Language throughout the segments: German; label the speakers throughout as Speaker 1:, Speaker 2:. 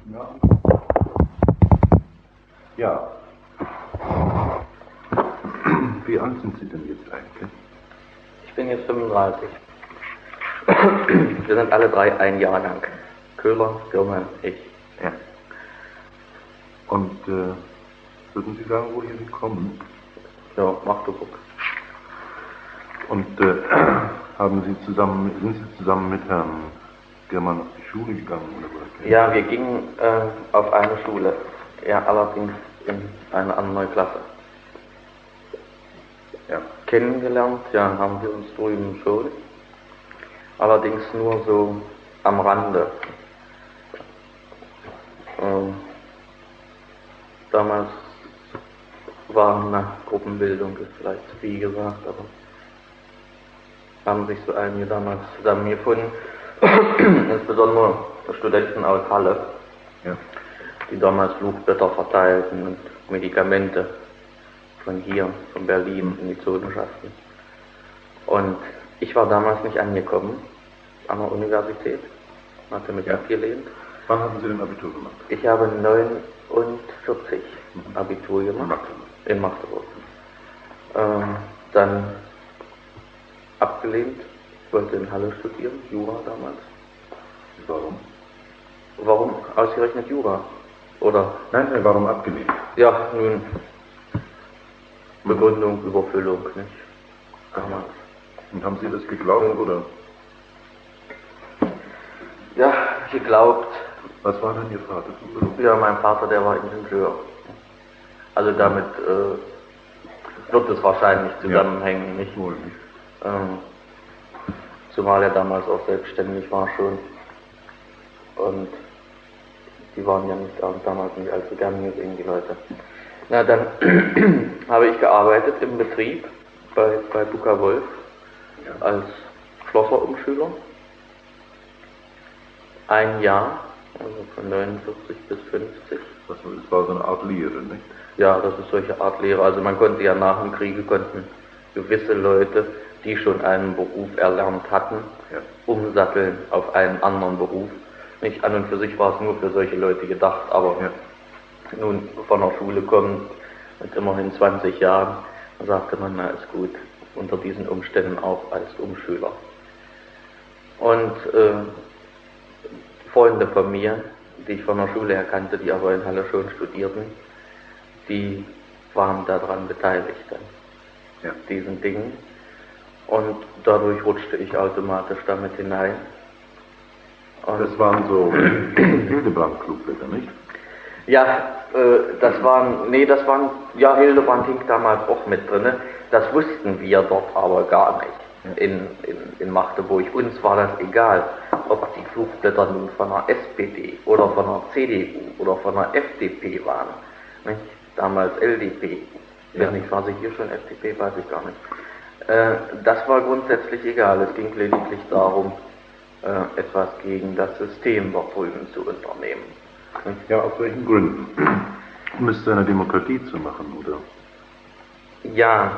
Speaker 1: Ja. Ja. Wie alt sind Sie denn jetzt eigentlich?
Speaker 2: Ich bin jetzt 35. Wir sind alle drei ein Jahr lang. Köhler, Girme, ich.
Speaker 1: Ja. Und würden Sie sagen, woher Sie kommen?
Speaker 2: Ja, Magdeburg.
Speaker 1: Und sind Sie zusammen mit Herrn Germann auf die Schule gegangen? Oder
Speaker 2: ja, wir gingen auf eine Schule. Ja, allerdings in eine andere Klasse.
Speaker 1: Ja.
Speaker 2: Kennengelernt, ja, haben wir uns drüben schon. Allerdings nur so am Rande. Damals war eine Gruppenbildung, ist vielleicht zu viel gesagt, aber haben sich so einige damals zusammengefunden, insbesondere Studenten aus Halle,
Speaker 1: ja,
Speaker 2: die damals Flugblätter verteilten und Medikamente von hier, von Berlin in die Zotenschaften. Und ich war damals nicht angekommen an der Universität, hatte mich abgelehnt.
Speaker 1: Wann hatten Sie denn Abitur gemacht?
Speaker 2: Ich habe 49 Abitur gemacht. In Magdeburg. Dann abgelehnt. Ich wollte in Halle studieren, Jura damals.
Speaker 1: Warum?
Speaker 2: Warum ausgerechnet Jura? Oder?
Speaker 1: Nein, warum abgelehnt?
Speaker 2: Ja, nun, Begründung, Überfüllung, nicht? Damals.
Speaker 1: Und haben Sie das geglaubt, oder?
Speaker 2: Ja, geglaubt.
Speaker 1: Was war denn Ihr Vater für Beruf?
Speaker 2: Ja, mein Vater, der war Ingenieur. Also damit wird es wahrscheinlich zusammenhängen, nicht?
Speaker 1: Wohl nicht.
Speaker 2: Zumal er damals auch selbstständig war schon. Und die waren ja nicht damals nicht allzu gern gesehen, die Leute. Na, dann habe ich gearbeitet im Betrieb bei Buka Wolf als Schlosserumschüler. Ein Jahr, also von 49 bis 50.
Speaker 1: Das war so eine Art Lehre, nicht?
Speaker 2: Ja, das ist solche Art Lehre. Also man konnte ja nach dem Kriege, konnten gewisse Leute, die schon einen Beruf erlernt hatten, umsatteln auf einen anderen Beruf. Nicht an und für sich war es nur für solche Leute gedacht, aber nun von der Schule kommt mit immerhin 20 Jahren, dann sagte man, na ist gut, unter diesen Umständen auch als Umschüler. Und Freunde von mir, die ich von der Schule her kannte, die aber in Halle schon studierten, die waren daran beteiligt an diesen Dingen. Und dadurch rutschte ich automatisch damit hinein. Und
Speaker 1: das waren so Hildebrand-Flugblätter, nicht?
Speaker 2: Ja, Hildebrand hing damals auch mit drin. Das wussten wir dort aber gar nicht in Magdeburg. Uns war das egal, ob die Flugblätter nun von der SPD oder von der CDU oder von der FDP waren. Nicht? Damals LDP. Wenn nicht, war sie hier schon FDP, weiß ich gar nicht. Das war grundsätzlich egal. Es ging lediglich darum, etwas gegen das System dort drüben zu unternehmen.
Speaker 1: Ja, aus welchen Gründen? Um es zu einer Demokratie zu machen, oder?
Speaker 2: Ja,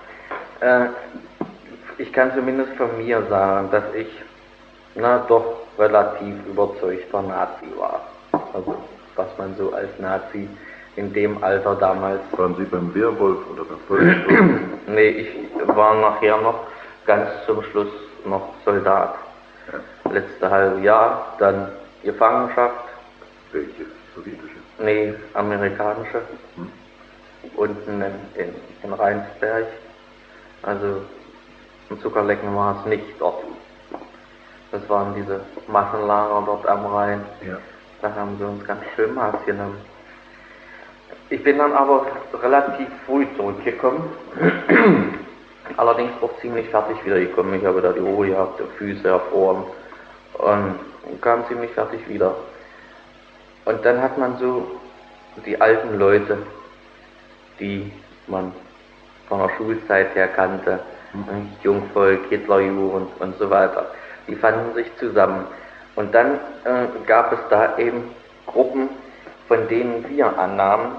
Speaker 2: ich kann zumindest von mir sagen, dass ich doch relativ überzeugter Nazi war. Also, was man so als Nazi in dem Alter damals...
Speaker 1: Waren Sie beim Wehrwolf oder beim Volksschutz?
Speaker 2: Nee, ich war nachher noch ganz zum Schluss noch Soldat. Letzte halbe Jahr, dann Gefangenschaft.
Speaker 1: Welche? Sowjetische?
Speaker 2: Nee, amerikanische. Unten in Rheinsberg. Also ein Zuckerlecken war es nicht dort. Das waren diese Massenlager dort am Rhein.
Speaker 1: Ja.
Speaker 2: Da haben sie uns ganz schön Maß genommen. Ich bin dann aber relativ früh zurückgekommen. Allerdings auch ziemlich fertig wiedergekommen. Ich habe da die Ruhe gehabt, die Füße erfroren und kam ziemlich fertig wieder. Und dann hat man so die alten Leute, die man von der Schulzeit her kannte, Jungvolk, Hitlerjugend und so weiter, die fanden sich zusammen. Und dann gab es da eben Gruppen, von denen wir annahmen,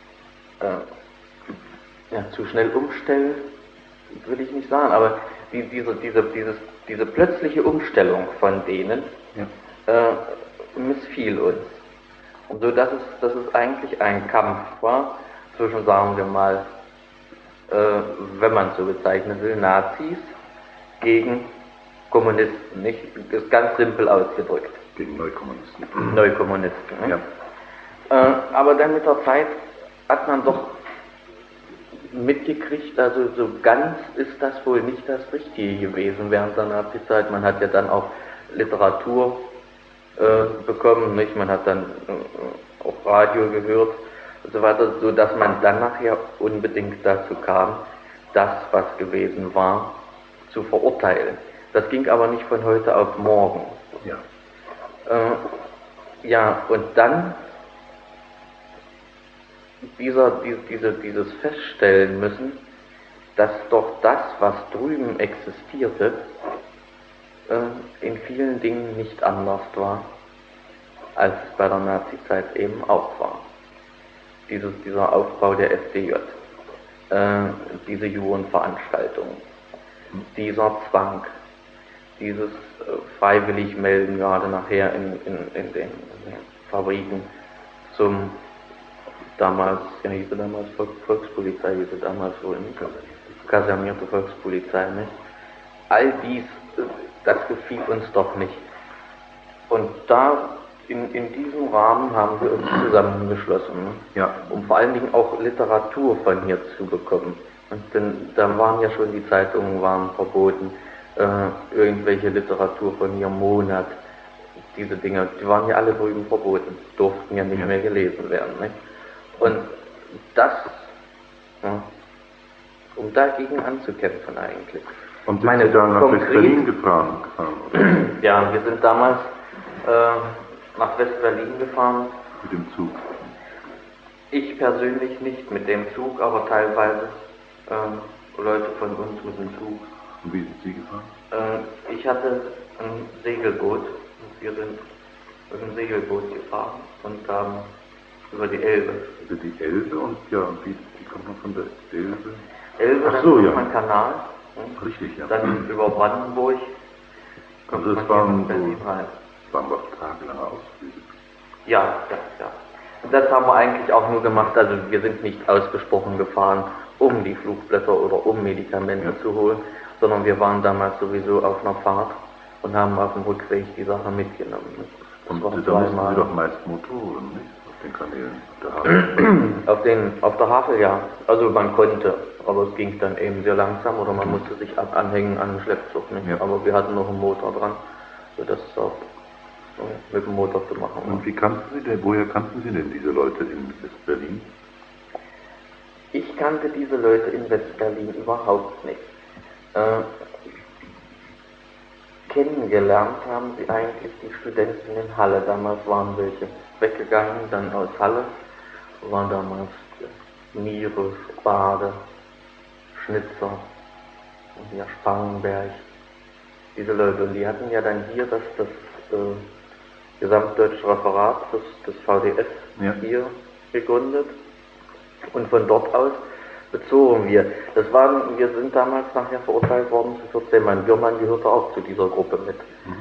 Speaker 2: zu schnell umstellen, will ich nicht sagen, aber diese plötzliche Umstellung von denen missfiel uns. So dass es eigentlich ein Kampf war zwischen, sagen wir mal, wenn man es so bezeichnen will, Nazis gegen Kommunisten, nicht? Das ist ganz simpel ausgedrückt.
Speaker 1: Gegen Neukommunisten.
Speaker 2: Neukommunisten.
Speaker 1: Ja.
Speaker 2: Aber dann mit der Zeit hat man doch mitgekriegt, also so ganz ist das wohl nicht das Richtige gewesen während der Nazi-Zeit. Man hat ja dann auch Literatur bekommen, nicht? Man hat dann auch Radio gehört und so weiter, so dass man dann nachher unbedingt dazu kam, das, was gewesen war, zu verurteilen. Das ging aber nicht von heute auf morgen.
Speaker 1: Ja.
Speaker 2: Ja, und dann dieses Feststellen müssen, dass doch das, was drüben existierte, in vielen Dingen nicht anders war, als es bei der Nazizeit eben auch war. Dieser Aufbau der FDJ, diese Jugendveranstaltungen, dieser Zwang, dieses freiwillig melden, gerade nachher in den Fabriken zum damals, ja hieß sie damals Volkspolizei, hieß sie damals wohl nicht, kasernierte Volkspolizei, nicht? All dies, das gefiel uns doch nicht. Und da, in diesem Rahmen haben wir uns zusammengeschlossen, ne?
Speaker 1: Ja.
Speaker 2: Um vor allen Dingen auch Literatur von hier zu bekommen. Und denn, da waren ja schon, die Zeitungen waren verboten, irgendwelche Literatur von hier, Monat, diese Dinge, die waren ja alle drüben verboten, durften ja nicht mehr gelesen werden, nicht? Und das, ja, um dagegen anzukämpfen eigentlich.
Speaker 1: Und sind Sie dann nach West-Berlin gefahren?
Speaker 2: Ja, wir sind damals nach West-Berlin gefahren.
Speaker 1: Mit dem Zug?
Speaker 2: Ich persönlich nicht mit dem Zug, aber teilweise Leute von uns mit dem Zug.
Speaker 1: Und wie sind Sie gefahren?
Speaker 2: Ich hatte ein Segelboot und wir sind mit dem Segelboot gefahren und über die Elbe.
Speaker 1: Also die Elbe und ja, wie kommt man von der Elbe?
Speaker 2: Elbe,
Speaker 1: ach
Speaker 2: dann
Speaker 1: so,
Speaker 2: kommt
Speaker 1: ja.
Speaker 2: man Kanal.
Speaker 1: Richtig, ja.
Speaker 2: Dann über Brandenburg.
Speaker 1: Also es waren so tagelange Ausflüge.
Speaker 2: Ja. Und das haben wir eigentlich auch nur gemacht, also wir sind nicht ausgesprochen gefahren, um die Flugblätter oder um Medikamente zu holen, sondern wir waren damals sowieso auf einer Fahrt und haben auf dem Rückweg die Sache mitgenommen.
Speaker 1: Und da mussten Sie doch meist Motoren, nicht? Auf den Kanälen, auf der Havel.
Speaker 2: Auf der Havel, ja. Also man konnte, aber es ging dann eben sehr langsam oder man musste sich anhängen an den Schleppzug, nicht?
Speaker 1: Ja.
Speaker 2: Aber wir hatten noch einen Motor dran, sodass es auch mit dem Motor zu machen war.
Speaker 1: Und woher kannten Sie denn diese Leute in West-Berlin?
Speaker 2: Ich kannte diese Leute in West-Berlin überhaupt nicht. Kennengelernt haben sie eigentlich die Studenten in Halle. Damals waren welche weggegangen, dann aus Halle waren damals Niere, Bade, Schnitzer und ja Spangenberg. Diese Leute, und die hatten ja dann hier das Gesamtdeutsche Referat des VDS hier gegründet. Und von dort aus bezogen wir. Wir sind damals nachher verurteilt worden zu 14 Mann. Bürmann gehörte auch zu dieser Gruppe mit.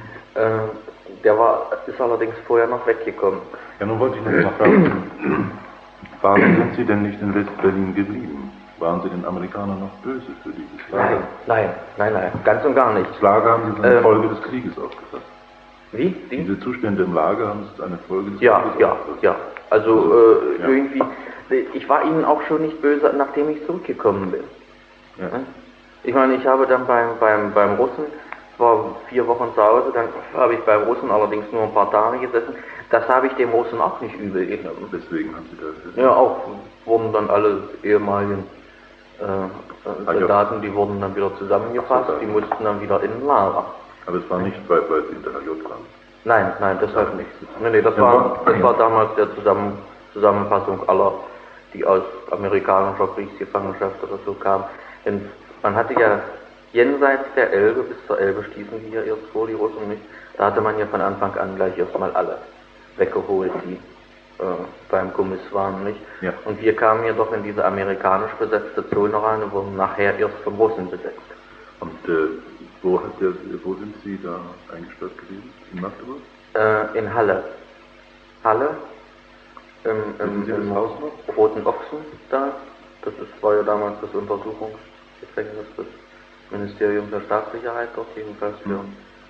Speaker 2: Ist allerdings vorher noch weggekommen.
Speaker 1: Ja, nun wollte ich noch mal fragen, warum sind Sie denn nicht in West-Berlin geblieben? Waren Sie den Amerikanern noch böse für dieses Lager?
Speaker 2: Nein, ganz und gar nicht.
Speaker 1: Das Lager haben Sie als Folge des Krieges aufgefasst.
Speaker 2: Wie?
Speaker 1: Diese Zustände im Lager haben Sie als eine Folge des Krieges aufgefasst?
Speaker 2: Ja. Also irgendwie, ich war ihnen auch schon nicht böse, nachdem ich zurückgekommen bin.
Speaker 1: Ja.
Speaker 2: Ich meine, ich habe dann beim Russen, war 4 Wochen zu Hause, dann habe ich beim Russen allerdings nur ein paar Tage gesessen. Das habe ich dem Russen auch nicht übel genommen.
Speaker 1: Deswegen haben Sie das.
Speaker 2: Ja, auch wurden dann alle ehemaligen Soldaten, die wurden dann wieder zusammengefasst, die mussten dann wieder in den Lager.
Speaker 1: Aber es war nicht, weil Sie in der HJ waren?
Speaker 2: Nein, deshalb nicht. Nee, das war damals der Zusammenfassung aller, die aus amerikanischer Kriegsgefangenschaft oder so kamen. Denn man hatte ja jenseits der Elbe, bis zur Elbe stießen die ja erst vor, die Russen nicht, da hatte man ja von Anfang an gleich erstmal alle weggeholt, die beim Kommiss waren, nicht? Ja. Und wir kamen ja doch in diese amerikanisch besetzte Zone rein und wurden nachher erst vom Russen besetzt.
Speaker 1: Und wo sind Sie da eingesperrt gewesen? In Magdeburg?
Speaker 2: In Halle. Halle. im
Speaker 1: Sie das Haus noch?
Speaker 2: Roten Ochsen da. War ja damals das Untersuchungsgefängnis des Ministeriums der Staatssicherheit dort, jedenfalls für,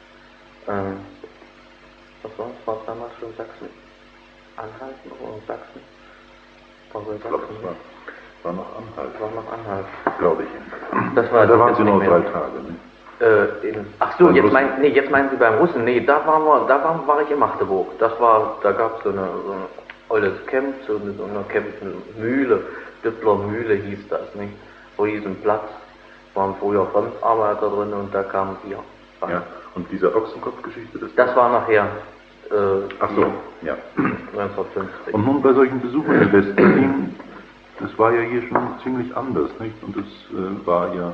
Speaker 2: was war es? War es damals schon Sachsen-Anhalten oder Sachsen?
Speaker 1: Ich glaube, es war noch Anhalt.
Speaker 2: War noch Anhalt.
Speaker 1: Glaube ich.
Speaker 2: Das war
Speaker 1: Da waren Sie nur 3 Tage, ne?
Speaker 2: Ach so, jetzt meinen Sie beim Russen? Nee, da war ich in Magdeburg. Da gab es so eine olles Camp, so eine Campmühle, Düppler Mühle hieß das, nicht? Riesenplatz, waren früher Fremdarbeiter drin und da kamen wir.
Speaker 1: Ja, und diese Ochsenkopfgeschichte,
Speaker 2: das war nachher,
Speaker 1: ach so, ja.
Speaker 2: 1950.
Speaker 1: Und nun bei solchen Besuchen in West-Berlin, das war ja hier schon ziemlich anders, nicht? Und es war ja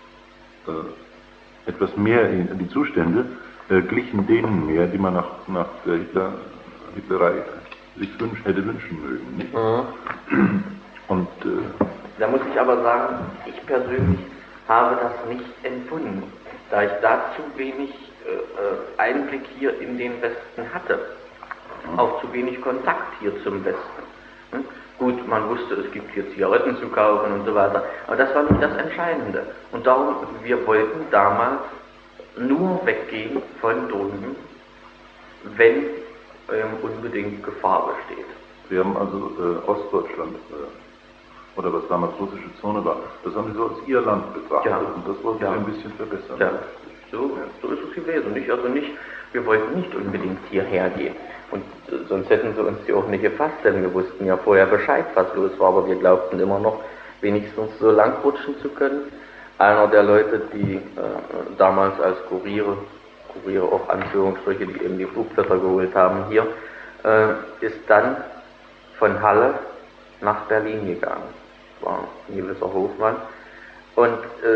Speaker 1: etwas mehr, die Zustände glichen denen mehr, die man nach der Hitlerei sich hätte wünschen mögen, nicht?
Speaker 2: Mhm.
Speaker 1: Und
Speaker 2: da muss ich aber sagen, ich persönlich habe das nicht empfunden, da ich da zu wenig Einblick hier in den Westen hatte, auch zu wenig Kontakt hier zum Westen. Hm? Gut, man wusste, es gibt hier Zigaretten zu kaufen und so weiter, aber das war nicht das Entscheidende. Und darum, wir wollten damals nur weggehen von drüben, wenn unbedingt Gefahr besteht.
Speaker 1: Sie haben also Ostdeutschland, oder was damals russische Zone war, das haben Sie so als Ihr Land betrachtet, ja. Und das wollten Sie ein bisschen verbessern.
Speaker 2: Ja, so ist es gewesen. Wir wollten nicht unbedingt hierher gehen. Und sonst hätten sie uns die auch nicht gefasst, denn wir wussten ja vorher Bescheid, was los war, aber wir glaubten immer noch, wenigstens so lang rutschen zu können. Einer der Leute, die damals als Kuriere auch Anführungsstriche, die eben die Flugblätter geholt haben hier, ist dann von Halle nach Berlin gegangen. Das war ein gewisser Hofmann. Und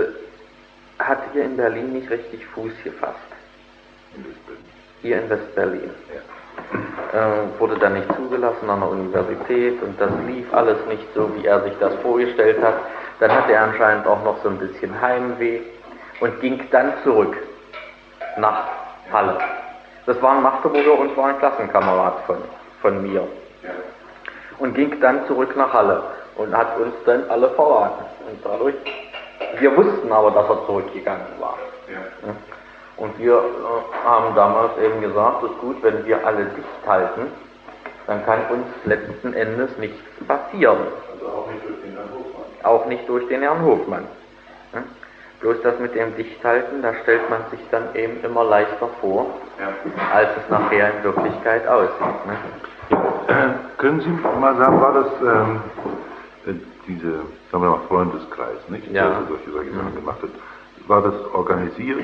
Speaker 2: hat hier in Berlin nicht richtig Fuß gefasst. Hier in West-Berlin. Ja. Wurde dann nicht zugelassen an der Universität und das lief alles nicht so, wie er sich das vorgestellt hat. Dann hatte er anscheinend auch noch so ein bisschen Heimweh und ging dann zurück nach Halle. Das war ein Magdeburger und war ein Klassenkamerad von mir. Und ging dann zurück nach Halle und hat uns dann alle verraten. Und dadurch, wir wussten aber, dass er zurückgegangen war. Ja. Und wir haben damals eben gesagt, es ist gut, wenn wir alle dicht halten, dann kann uns letzten Endes nichts passieren.
Speaker 1: Also auch nicht durch den Herrn Hofmann.
Speaker 2: Auch nicht durch den Herrn Hofmann. Ja? Bloß das mit dem Dichthalten, da stellt man sich dann eben immer leichter vor, als es nachher in Wirklichkeit aussieht. Ne?
Speaker 1: Können Sie mal sagen, war das diese, sagen wir mal, Freundeskreis, nicht?
Speaker 2: Ja.
Speaker 1: Der solche Sachen gemacht hat. War das organisiert?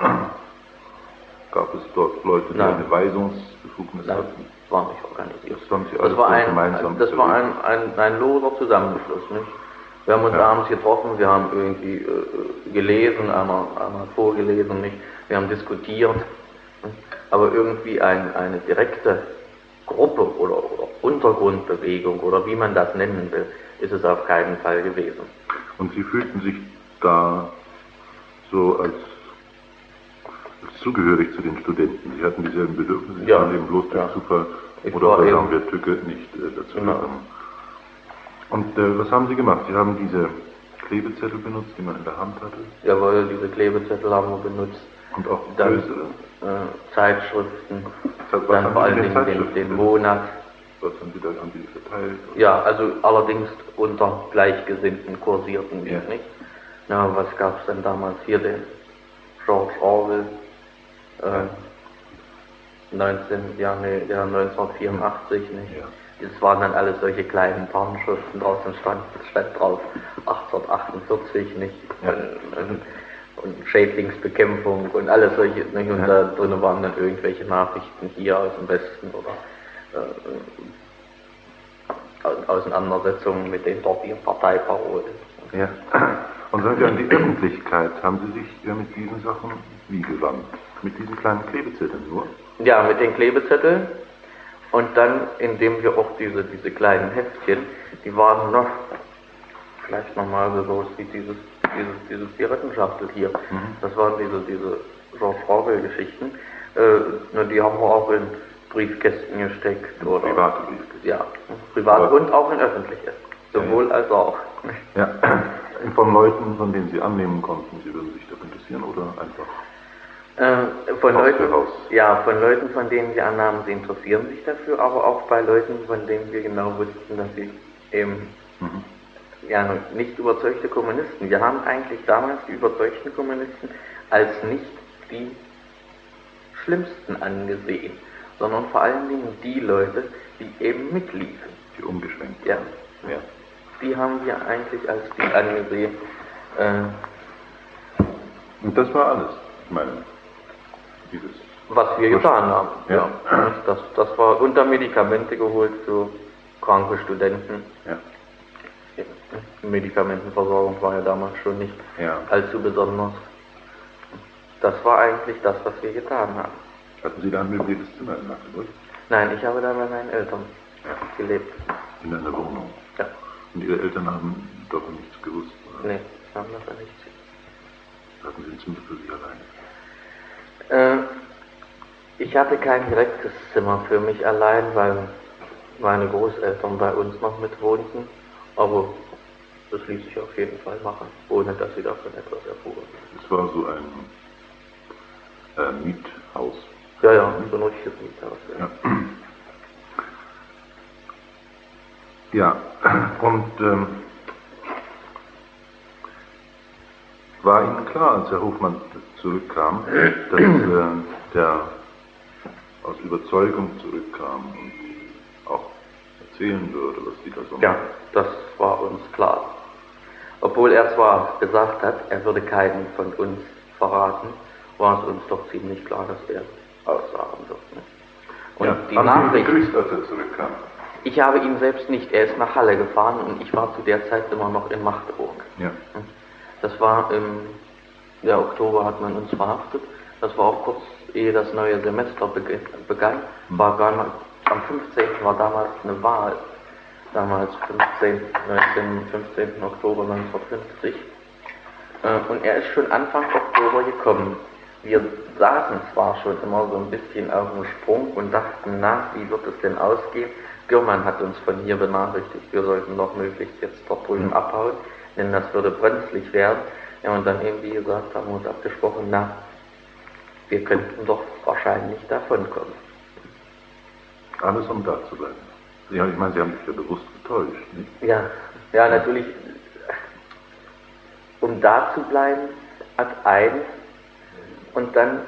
Speaker 1: Gab es dort Leute, die eine Weisungsbefugnis hatten?
Speaker 2: Das war nicht organisiert.
Speaker 1: Das
Speaker 2: war ein loser Zusammenschluss. Nicht? Wir haben uns abends getroffen, wir haben irgendwie gelesen, einer hat vorgelesen, nicht? Wir haben diskutiert, aber irgendwie eine direkte Gruppe oder Untergrundbewegung oder wie man das nennen will, ist es auf keinen Fall gewesen.
Speaker 1: Und Sie fühlten sich da so als zugehörig zu den Studenten? Sie hatten dieselben Bedürfnisse, Sie waren eben bloß durch Zufall oder sagen wir Tücke nicht dazu gekommen. Und was haben Sie gemacht? Sie haben diese Klebezettel benutzt, die man in der Hand hatte?
Speaker 2: Jawohl, diese Klebezettel haben wir benutzt.
Speaker 1: Und auch größere?
Speaker 2: Zeitschriften, dann vor allen Dingen den Monat.
Speaker 1: Was haben Sie da verteilt? Oder?
Speaker 2: Ja, also allerdings unter Gleichgesinnten kursierten wir nicht. Na, was gab es denn damals hier? Den George Orwell, 1984, nicht? Ja. Das waren dann alles solche kleinen Tarnschriften, draußen stand drauf 1848, nicht? Ja. Und Schädlingsbekämpfung und alles solche, nicht? Und da drin waren dann irgendwelche Nachrichten hier aus dem Westen oder Auseinandersetzungen mit den dortigen Parteiparolen.
Speaker 1: Ja. Und sagen wir an die Öffentlichkeit, haben Sie sich mit diesen Sachen wie gewandt? Mit diesen kleinen Klebezetteln nur?
Speaker 2: Ja, mit den Klebezetteln. Und dann, indem wir auch diese kleinen Heftchen, die waren noch, vielleicht nochmal so groß wie dieses Zigarettenschachtel hier. Das waren diese George Orwell-Geschichten. Die haben wir auch in Briefkästen gesteckt. Oder
Speaker 1: private Briefkästen.
Speaker 2: Ja. Privat aber und auch in öffentliches. Sowohl als auch.
Speaker 1: Ja, von Leuten, von denen Sie annehmen konnten, Sie würden sich dafür interessieren oder einfach
Speaker 2: von Leuten, von denen wir annahmen, sie interessieren sich dafür, aber auch bei Leuten, von denen wir genau wussten, dass sie eben nicht überzeugte Kommunisten. Wir haben eigentlich damals die überzeugten Kommunisten als nicht die schlimmsten angesehen, sondern vor allen Dingen die Leute, die eben mitliefen.
Speaker 1: Die umgeschwenkt.
Speaker 2: Ja. Die haben wir eigentlich als die angesehen.
Speaker 1: Und das war alles, ich meine,
Speaker 2: was wir getan haben. Ja. Das war unter Medikamente geholt für kranke Studenten.
Speaker 1: Ja.
Speaker 2: Medikamentenversorgung war ja damals schon nicht allzu besonders. Das war eigentlich das, was wir getan haben.
Speaker 1: Hatten Sie da ein möbliertes Zimmer in Magdeburg?
Speaker 2: Nein, ich habe da bei meinen Eltern gelebt.
Speaker 1: In einer Wohnung?
Speaker 2: Ja.
Speaker 1: Und Ihre Eltern haben davon nichts gewusst? Oder?
Speaker 2: Nee, haben davon nichts.
Speaker 1: Hatten Sie ein Zimmer für sich alleine?
Speaker 2: Ich hatte kein direktes Zimmer für mich allein, weil meine Großeltern bei uns noch mitwohnten. Aber das ließ sich auf jeden Fall machen, ohne dass sie davon etwas erfuhren.
Speaker 1: Es war so ein Miethaus.
Speaker 2: Ja, so ein richtiges Miethaus.
Speaker 1: Ja, und war Ihnen klar, als Herr Hofmann zurückkam, dass der aus Überzeugung zurückkam und auch erzählen würde, was Sie da so machen?
Speaker 2: Ja, das war uns klar. Obwohl er zwar gesagt hat, er würde keinen von uns verraten, war es uns doch ziemlich klar, dass er aussagen wird. Und die
Speaker 1: haben Sie ihn begrüßt, als er zurückkam?
Speaker 2: Ich habe ihn selbst nicht, er ist nach Halle gefahren und ich war zu der Zeit immer noch in Magdeburg.
Speaker 1: Ja.
Speaker 2: Das war im Oktober hat man uns verhaftet, das war auch kurz ehe das neue Semester begann, war am 15. war damals eine Wahl, damals 15. Oktober 1950 und er ist schon Anfang Oktober gekommen. Wir saßen zwar schon immer so ein bisschen auf dem Sprung und dachten nach, wie wird es denn ausgehen. Gürmann hat uns von hier benachrichtigt, wir sollten noch möglichst jetzt dort drüben abhauen, denn das würde brenzlig werden. Ja, und dann eben, wie gesagt, haben wir uns abgesprochen, wir könnten doch wahrscheinlich davonkommen.
Speaker 1: Alles, um da zu bleiben. Ja, ich meine, Sie haben sich ja bewusst getäuscht, nicht?
Speaker 2: Ja, natürlich, um da zu bleiben, hat eins, und dann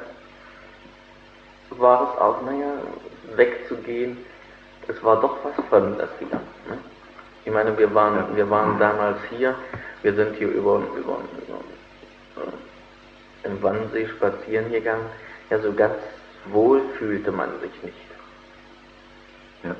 Speaker 2: war es auch, wegzugehen, es war doch was Fremdes wieder. Ne? Ich meine, wir waren damals hier, wir sind hier über im Wannsee spazieren gegangen, ja, so ganz wohl fühlte man sich nicht.
Speaker 1: Ja.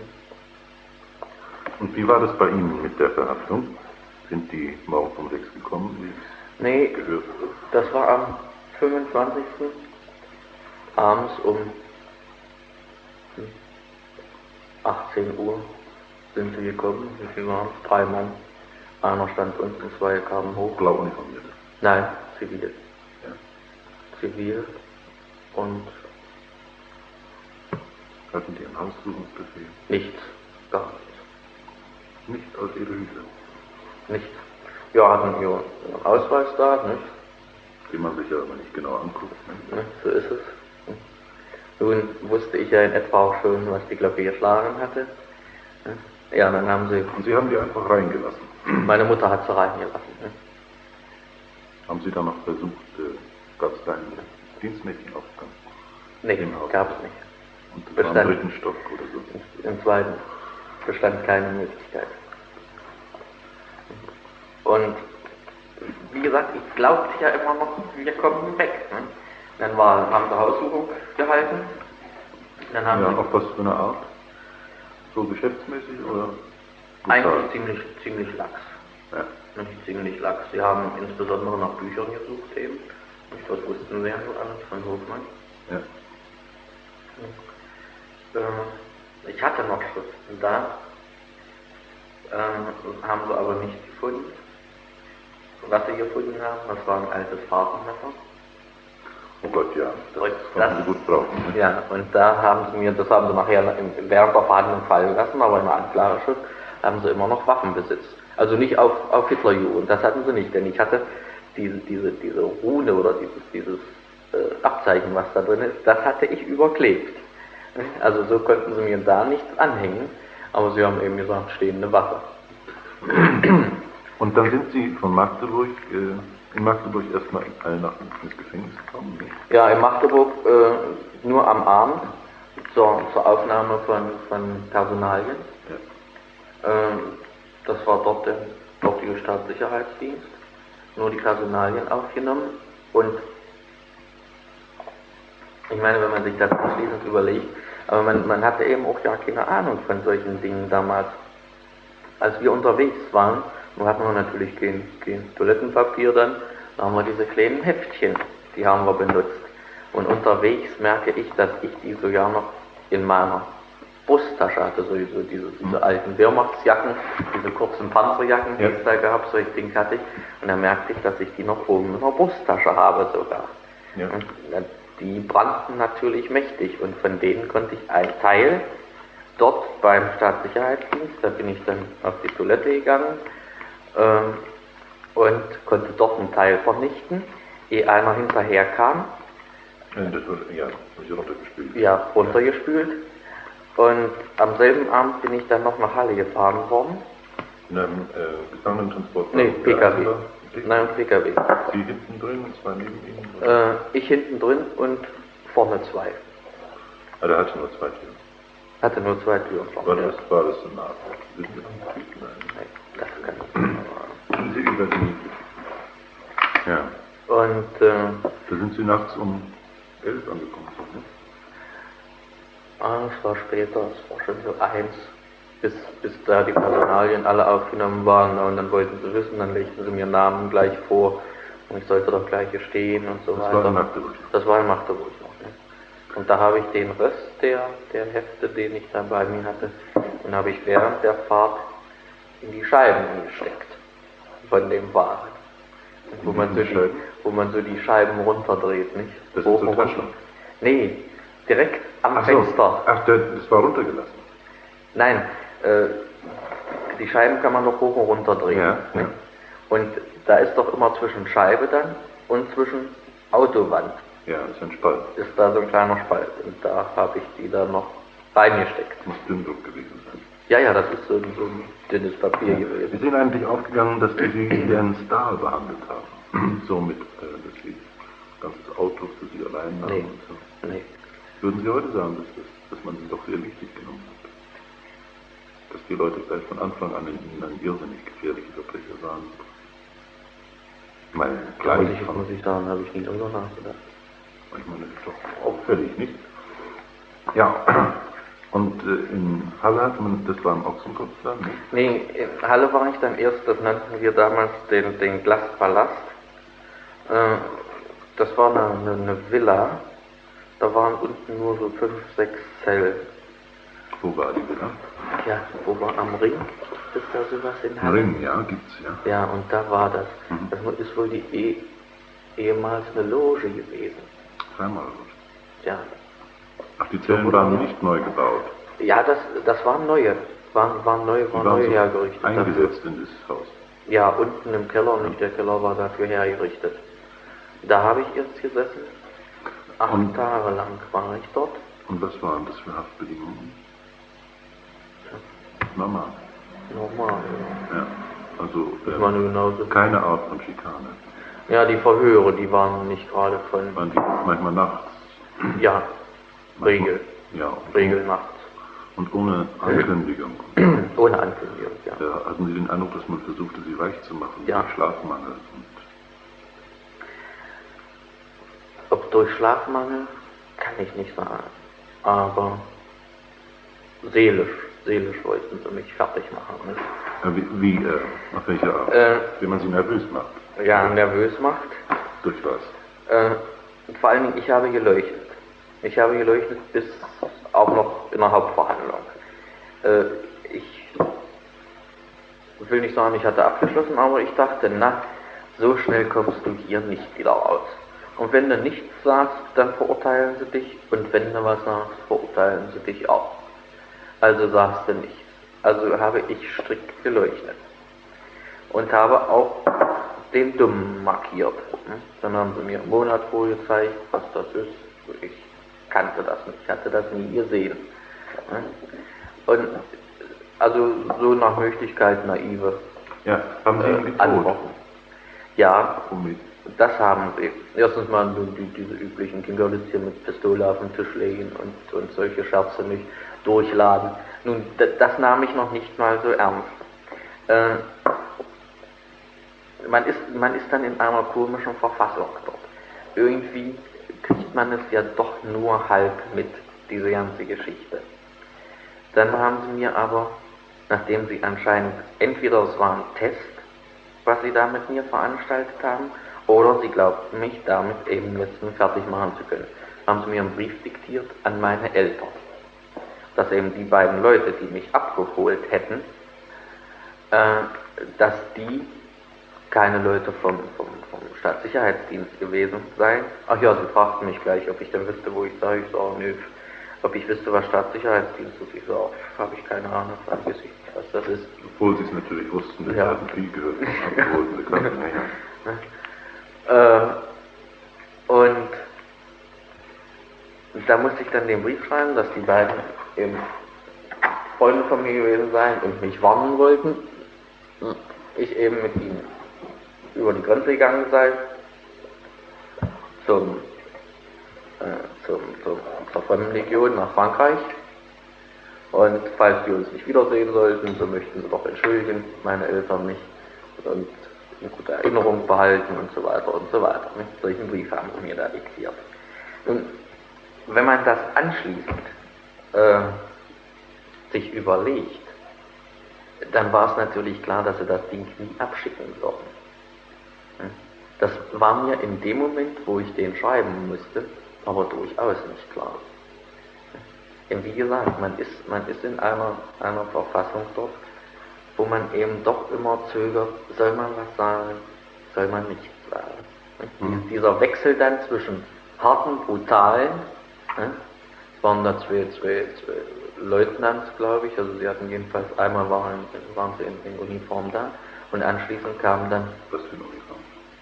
Speaker 1: Und wie war das bei Ihnen mit der Verhaftung? Sind die morgens um 6 gekommen, wie es
Speaker 2: Nee,
Speaker 1: gehört?
Speaker 2: Das war am 25. abends um 18 Uhr sind sie gekommen. Wie viel waren es? 3 Mann. Einer stand unten, 2 kamen hoch.
Speaker 1: Blau uniformiert?
Speaker 2: Nein, zivil.
Speaker 1: Ja.
Speaker 2: Zivil und...
Speaker 1: Hatten die einen Haussuchungsbefehl?
Speaker 2: Nichts, gar nichts.
Speaker 1: Nicht aus Ihrer Hüte?
Speaker 2: Nichts. Wir hatten hier einen Ausweis da, nicht?
Speaker 1: Den man sich ja aber nicht genau anguckt. Ne?
Speaker 2: So ist es. Nun wusste ich ja in etwa auch schon, was die Glocke geschlagen hatte. Ja, dann haben sie...
Speaker 1: Und Sie haben die einfach reingelassen?
Speaker 2: Meine Mutter hat sie reingelassen. Ne?
Speaker 1: Haben Sie dann noch versucht, gab es da einen Dienstmädchenaufgang?
Speaker 2: Nee, gab es nicht.
Speaker 1: Und das war im 3. Stock oder so?
Speaker 2: Im 2. bestand keine Möglichkeit. Und wie gesagt, ich glaubte ja immer noch, wir kommen weg. Ne? Dann haben sie Haussuchung gehalten. Dann haben sie
Speaker 1: auf was für eine Art? So geschäftsmäßig oder?
Speaker 2: Eigentlich ziemlich lax.
Speaker 1: Ja.
Speaker 2: Nicht ziemlich lax. Sie haben insbesondere nach Büchern gesucht eben. Und das wussten sie ja so alles von Hofmann.
Speaker 1: Ja.
Speaker 2: Ich hatte noch Schriften da, haben sie aber nicht gefunden. Was sie gefunden haben, das war ein altes Fahrtenmesser.
Speaker 1: Oh Gott, ja, das konnten Sie gut brauchen. Ne?
Speaker 2: Ja, und da haben sie mir, das haben sie nachher während der Verhandlung fallen lassen, aber in der Anklageschrift haben sie immer noch Waffenbesitz. Also nicht auf Hitlerjugend, das hatten sie nicht, denn ich hatte diese Rune oder dieses Abzeichen, was da drin ist, das hatte ich überklebt. Also so konnten sie mir da nichts anhängen, aber sie haben eben gesagt, stehende Waffe.
Speaker 1: Und dann sind Sie von Magdeburg, in Magdeburg erstmal alle Nacht ins Gefängnis gekommen? Ne?
Speaker 2: Ja, in Magdeburg nur am Abend zur Aufnahme von Personalien. Ja. Das war dort der dortige Staatssicherheitsdienst. Nur die Personalien aufgenommen und ich meine, wenn man sich das anschließend überlegt, aber man hatte eben auch ja keine Ahnung von solchen Dingen damals. Als wir unterwegs waren, nun hatten wir natürlich kein Toilettenpapier dann, da haben wir diese kleinen Heftchen, die haben wir benutzt. Und unterwegs merke ich, dass ich die sogar noch in meiner Brusttasche hatte, sowieso diese alten Wehrmachtsjacken, diese kurzen Panzerjacken, die es da gab, solche Dinge hatte ich. Und dann merkte ich, dass ich die noch oben in der Brusttasche habe sogar. Ja. Und die brannten natürlich mächtig und von denen konnte ich einen Teil dort beim Staatssicherheitsdienst, da bin ich dann auf die Toilette gegangen und konnte dort einen Teil vernichten, ehe einer hinterher kam. Runtergespült. Ja, runtergespült. Und am selben Abend bin ich dann noch nach Halle gefahren worden.
Speaker 1: In einem Gefangenentransport?
Speaker 2: Nee, PKW. Nein, PKW.
Speaker 1: Sie hinten drin und zwei neben Ihnen?
Speaker 2: Ich hinten drin und vorne zwei.
Speaker 1: Ah, der hatte nur zwei Türen?
Speaker 2: Hatte nur zwei Türen.
Speaker 1: War das so nah? Wissen Sie noch nicht? Nein,
Speaker 2: das kann ich nicht.
Speaker 1: Sie über die... Ja.
Speaker 2: Und
Speaker 1: da sind Sie nachts um 11 angekommen, ne?
Speaker 2: Es war später, es war schon so 1, bis da die Personalien alle aufgenommen waren und dann wollten sie wissen, dann legten sie mir Namen gleich vor und ich sollte doch gleich hier stehen und so weiter.
Speaker 1: Das war in Magdeburg?
Speaker 2: Das war in Magdeburg noch, ne? Und da habe ich den Rest der Hefte, den ich da bei mir hatte, den habe ich während der Fahrt in die Scheiben gesteckt von dem Wagen. Wo man so die Scheiben runterdreht, nicht?
Speaker 1: Das ist so Taschen?
Speaker 2: Nee, direkt am Fenster.
Speaker 1: Ach, das war runtergelassen?
Speaker 2: Nein, die Scheiben kann man doch hoch und runter drehen.
Speaker 1: Ja, ja.
Speaker 2: Und da ist doch immer zwischen Scheibe dann und zwischen Autowand.
Speaker 1: Ja, ist ein Spalt.
Speaker 2: Ist da so ein kleiner Spalt. Und da habe ich die dann noch reingesteckt.
Speaker 1: Muss Dünndruck gewesen sein.
Speaker 2: Ja, das ist so ein dünnes Papier gewesen.
Speaker 1: Wir sind eigentlich aufgegangen, dass die Sie wie einen Star behandelt haben. So mit, dass Sie das ganze Auto für Sie allein haben.
Speaker 2: Nee,
Speaker 1: und so.
Speaker 2: nee.
Speaker 1: Würden Sie heute sagen, dass man Sie doch sehr wichtig genommen hat? Dass die Leute gleich von Anfang an in Ihnen ein irrsinnig gefährliche Verbrecher waren? Ich meine,
Speaker 2: muss ich sagen, habe ich nie drüber nachgedacht.
Speaker 1: Ich meine, das ist doch auffällig, nicht? Ja, und in Halle hatte man, das war im Ochsenkopf dann, nicht?
Speaker 2: Nee, in Halle war ich dann erst, das nannten wir damals den Glaspalast. Das war eine Villa, da waren unten nur so 5, 6 Zellen.
Speaker 1: Wo war die Villa?
Speaker 2: Ja, wo war am Ring? Ist da sowas in Halle?
Speaker 1: Ring, ja, gibt's, ja.
Speaker 2: Ja, und da war das. Das ist wohl die ehemals eine Loge gewesen.
Speaker 1: Zweimal.
Speaker 2: Ja.
Speaker 1: Ach, die Zellen waren nicht neu gebaut?
Speaker 2: Ja, das waren neue. Waren neu hergerichtet.
Speaker 1: Eingesetzt in dieses Haus?
Speaker 2: Ja, unten im Keller, nicht der Keller war dafür hergerichtet. Da habe ich erst gesessen. 8 Tage lang war ich dort.
Speaker 1: Und was waren das für Haftbedingungen? Normal.
Speaker 2: Normal, ja.
Speaker 1: Ja, also
Speaker 2: genauso.
Speaker 1: keine Art von Schikane.
Speaker 2: Ja, die Verhöre, die waren nicht gerade von...
Speaker 1: Waren die manchmal nachts?
Speaker 2: Ja,
Speaker 1: manchmal,
Speaker 2: Regel nachts.
Speaker 1: Und ohne Ankündigung?
Speaker 2: Ohne Ankündigung, ja.
Speaker 1: Hatten Sie den Eindruck, dass man versuchte, Sie weich zu machen?
Speaker 2: Ja.
Speaker 1: Durch Schlafmangel?
Speaker 2: Ob durch Schlafmangel, kann ich nicht sagen. Aber seelisch wollten sie mich fertig machen. Nicht?
Speaker 1: Wie auf welche Art? Wie man sie nervös macht?
Speaker 2: Ja, nervös macht.
Speaker 1: Durch was?
Speaker 2: Vor allen Dingen, ich habe geleuchtet. Ich habe geleuchtet bis auch noch in der Hauptverhandlung. Ich will nicht sagen, ich hatte abgeschlossen, aber ich dachte, na, so schnell kommst du hier nicht wieder raus. Und wenn du nichts sagst, dann verurteilen sie dich. Und wenn du was sagst, verurteilen sie dich auch. Also sagst du nichts. Also habe ich strikt geleuchtet. Und habe auch den Dummen markiert. Dann haben sie mir einen Monat vorgezeigt, was das ist. Ich kannte das nicht, hatte das nie gesehen. Und also so nach Möglichkeit naive
Speaker 1: haben Sie ihn gedroht?
Speaker 2: Antworten. Ja,
Speaker 1: Womit?
Speaker 2: das haben sie. Erstens mal diese üblichen Kinderlitzchen mit Pistole auf den Tisch legen und solche Scherze nicht durchladen. Nun, das nahm ich noch nicht mal so ernst. Man ist dann in einer komischen Verfassung dort. Irgendwie kriegt man es ja doch nur halb mit, diese ganze Geschichte. Dann haben sie mir aber, nachdem sie anscheinend, entweder es war ein Test, was sie da mit mir veranstaltet haben, oder sie glaubten mich damit eben jetzt nur fertig machen zu können, haben sie mir einen Brief diktiert an meine Eltern, dass eben die beiden Leute, die mich abgeholt hätten, dass die keine Leute vom Staatssicherheitsdienst gewesen seien. Ach ja, sie fragten mich gleich, ob ich denn wüsste, wo ich sage. Ich sage, nö, ob ich wüsste, was Staatssicherheitsdienst ist. Ich sage, habe ich keine Ahnung, weiß ich nicht, was das ist.
Speaker 1: Obwohl sie es natürlich wussten, denn sie hatten viel gehört von abgeholten Bekannten.
Speaker 2: Und da musste ich dann den Brief schreiben, dass die beiden eben Freunde von mir gewesen seien und mich warnen wollten. Ich eben mit ihnen über die Grenze gegangen sei, zur Fremdenlegion nach Frankreich. Und falls wir uns nicht wiedersehen sollten, so möchten sie doch entschuldigen, meine Eltern nicht, und eine gute Erinnerung behalten und so weiter und so weiter. Mit solchen Brief haben sie mir da diktiert. Und wenn man das anschließend sich überlegt, dann war es natürlich klar, dass sie das Ding nie abschicken würden. Das war mir in dem Moment, wo ich den schreiben musste, aber durchaus nicht klar. Denn wie gesagt, man ist in einer Verfassung dort, wo man eben doch immer zögert, soll man was sagen, soll man nichts sagen. Dieser Wechsel dann zwischen harten, brutalen, es waren da zwei Leutnants, glaube ich, also sie hatten jedenfalls, einmal waren sie in Uniform da, und anschließend kam dann...
Speaker 1: Was für eine Uniform?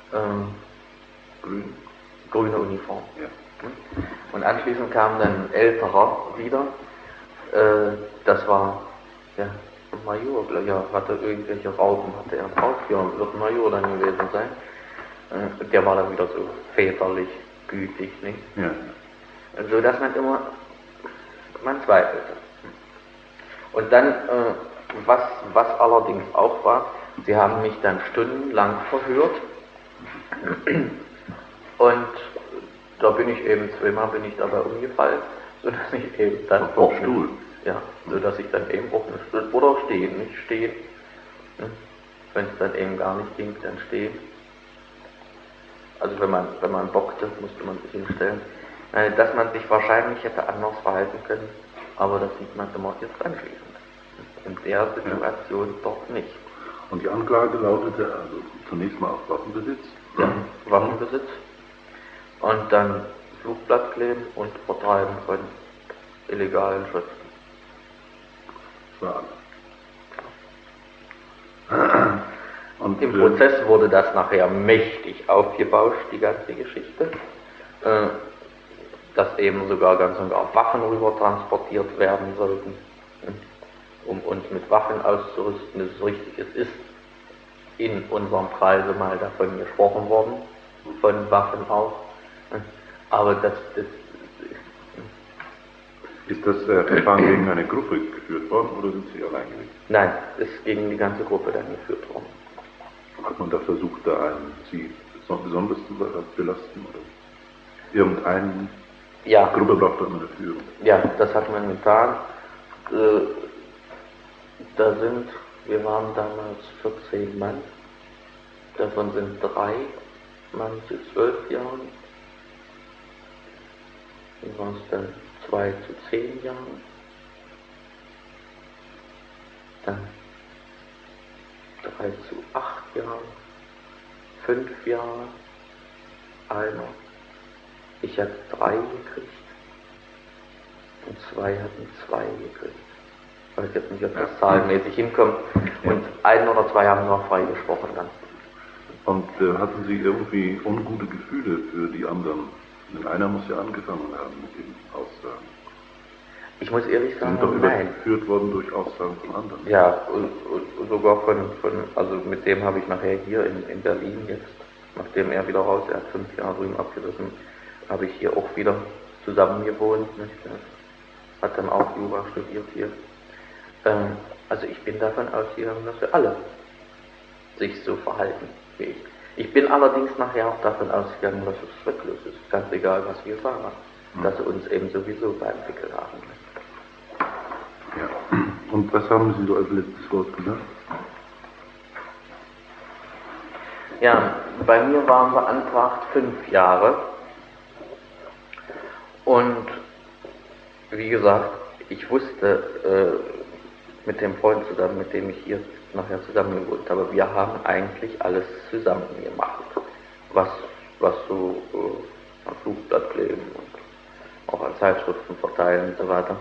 Speaker 2: Grüne Uniform.
Speaker 1: Ja.
Speaker 2: Und anschließend kam dann ein älterer wieder, das war ein Major, ja, hatte irgendwelche Raupen, hatte er drauf, wird ein Major dann gewesen sein. Der war dann wieder so väterlich, gütig, nicht?
Speaker 1: Ja.
Speaker 2: So dass man zweifelte. Und dann, was allerdings auch war, sie haben mich dann stundenlang verhört. Und da bin ich eben, zweimal bin ich dabei umgefallen, sodass ich eben dann
Speaker 1: auf dem Stuhl.
Speaker 2: Ja, sodass ich dann eben auch nicht, oder nicht stehen. Wenn es dann eben gar nicht ging, dann stehen. Also wenn man boxte, musste man sich hinstellen. Dass man sich wahrscheinlich hätte anders verhalten können, aber das sieht man immer jetzt anschließend. In der Situation doch nicht.
Speaker 1: Und die Anklage lautete also zunächst mal auf Waffenbesitz.
Speaker 2: Ja, Waffenbesitz. Und dann Flugblatt kleben und Vertreiben von illegalen Schriften.
Speaker 1: Das war alles. Und
Speaker 2: im Prozess wurde das nachher mächtig aufgebauscht, die ganze Geschichte. Dass eben sogar ganz und gar Waffen rüber transportiert werden sollten, um uns mit Waffen auszurüsten. Das ist richtig, es ist in unserem Kreise mal davon gesprochen worden, von Waffen auch. Aber das
Speaker 1: ist das Verfahren gegen eine Gruppe geführt worden oder sind Sie allein gewesen?
Speaker 2: Nein, es ist gegen die ganze Gruppe dann geführt worden.
Speaker 1: Hat man da versucht, Sie besonders zu belasten? Oder irgendeine Gruppe braucht eine Führung?
Speaker 2: Ja, das hat man getan. Wir waren damals 14 Mann. Davon sind 3 Mann zu 12 Jahren. Dann waren es dann 2 zu 10 Jahren. Dann 3 zu 8 Jahren. 5 Jahre. Einer Ich hatte 3 gekriegt und 2 hatten 2 gekriegt. Ich weiß jetzt nicht, ob das zahlenmäßig hinkommt. Und 1 oder 2 haben noch freigesprochen dann.
Speaker 1: Und hatten Sie irgendwie ungute Gefühle für die anderen? Denn einer muss ja angefangen haben mit den Aussagen.
Speaker 2: Ich muss ehrlich sagen,
Speaker 1: Sie sind doch
Speaker 2: nein.
Speaker 1: überführt worden durch Aussagen von anderen.
Speaker 2: Ja, und sogar also mit dem habe ich nachher hier in Berlin jetzt, nachdem er wieder raus, er hat 5 Jahre drüben abgerissen, habe ich hier auch wieder zusammen gewohnt. Nicht? Hat dann auch Jura studiert hier. Also ich bin davon ausgegangen, dass wir alle sich so verhalten wie ich. Ich bin allerdings nachher auch davon ausgegangen, dass es zwecklos ist, ganz egal, was wir sagen, dass sie uns eben sowieso beim Wickel haben.
Speaker 1: Ja. Und was haben Sie so als letztes Wort gesagt?
Speaker 2: Ja, bei mir waren beantragt 5 Jahre. Und wie gesagt, ich wusste mit dem Freund zusammen, mit dem ich hier nachher zusammen gewohnt habe, wir haben eigentlich alles zusammen gemacht, was so an Flugblatt kleben und auch an Zeitschriften verteilen und so weiter.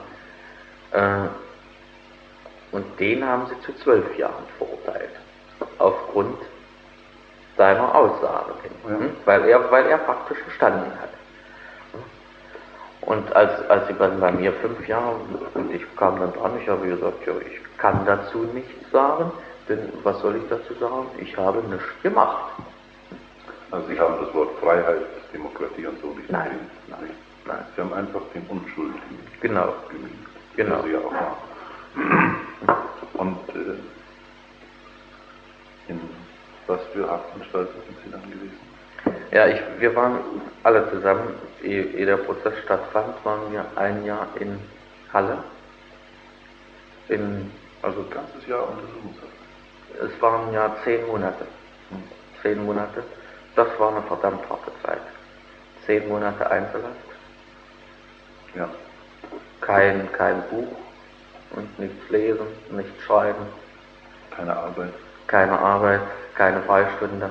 Speaker 2: Und den haben sie zu 12 Jahren verurteilt, aufgrund seiner Aussage, weil er praktisch gestanden hat. Und als sie bei mir 5 Jahre, und ich kam dann dran, ich habe gesagt, ja, ich kann dazu nichts sagen, denn was soll ich dazu sagen? Ich habe nichts gemacht.
Speaker 1: Also Sie haben das Wort Freiheit, Demokratie und so nicht
Speaker 2: Nein.
Speaker 1: Sie haben einfach den Unschuldigen
Speaker 2: Genau.
Speaker 1: gemieden.
Speaker 2: Genau.
Speaker 1: Sie ja auch machen. Und in was für Haftanstalten sind Sie dann gewesen?
Speaker 2: Ja, wir waren alle zusammen, ehe der Prozess stattfand, waren wir 1 Jahr in Halle.
Speaker 1: Also ein ganzes Jahr Untersuchungshaft?
Speaker 2: Es waren ja 10 Monate. 10 Monate. Das war eine verdammt harte Zeit. 10 Monate Einzelhaft.
Speaker 1: Ja.
Speaker 2: Kein Buch und nichts lesen, nichts schreiben.
Speaker 1: Keine Arbeit.
Speaker 2: Keine Arbeit, keine Freistunde.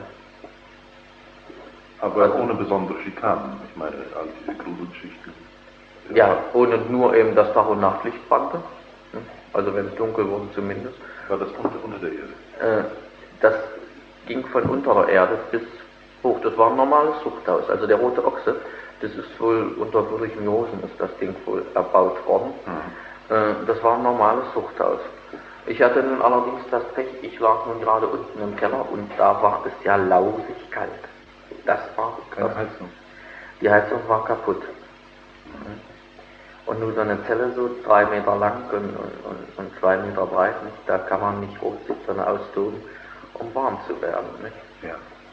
Speaker 1: Aber also, ohne besondere Schikanen. Ich meine, all diese Gruselgeschichten.
Speaker 2: Ja, ohne nur eben, dass Tag und Nacht Licht brannte. Also wenn es dunkel wurde zumindest.
Speaker 1: War das unter der Erde?
Speaker 2: Das ging von unter der Erde bis hoch. Das war ein normales Zuchthaus. Also der Rote Ochse, das ist wohl unter Burichenjosen ist das Ding wohl erbaut worden. Das war ein normales Zuchthaus. Ich hatte nun allerdings das Pech, ich lag nun gerade unten im Keller und da war es ja lausig kalt. Das war
Speaker 1: keine Heizung.
Speaker 2: Die Heizung war kaputt. Und nur so eine Zelle so 3 Meter lang und 2 Meter breit, nicht? Da kann man nicht hochsitzen austoben, um warm zu werden. Nicht?
Speaker 1: Ja.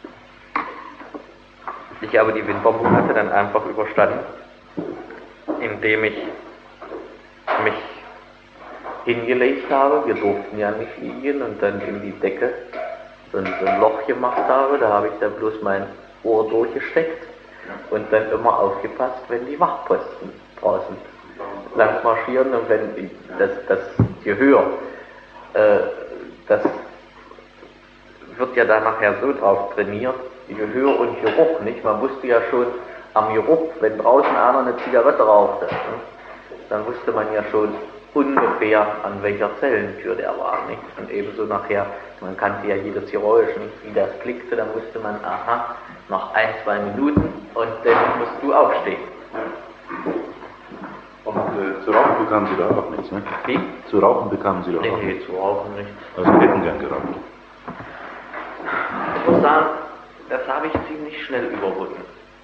Speaker 2: Ich habe die Wintermonate dann einfach überstanden, indem ich mich hingelegt habe. Wir durften ja nicht liegen und dann in die Decke so ein Loch gemacht habe. Da habe ich dann bloß mein Ohr durchgesteckt und dann immer aufgepasst, wenn die Wachposten draußen lang marschieren und wenn das Gehör, das wird ja dann nachher so drauf trainiert, Gehör und Geruch, nicht? Man wusste ja schon am Geruch, wenn draußen einer eine Zigarette rauchte, dann wusste man ja schon ungefähr, an welcher Zellentür der war, nicht? Und ebenso nachher, man kannte ja jedes Geräusch, nicht? Wie das klickte, dann wusste man, aha, noch 1, 2 Minuten und dann musst du aufstehen.
Speaker 1: Und zu rauchen bekamen Sie da auch nichts, ne?
Speaker 2: Wie?
Speaker 1: Zu rauchen bekamen Sie da auch nichts?
Speaker 2: Nee, zu rauchen nicht.
Speaker 1: Also Sie hätten gern geraucht.
Speaker 2: Ich muss sagen, das habe ich ziemlich schnell überwunden.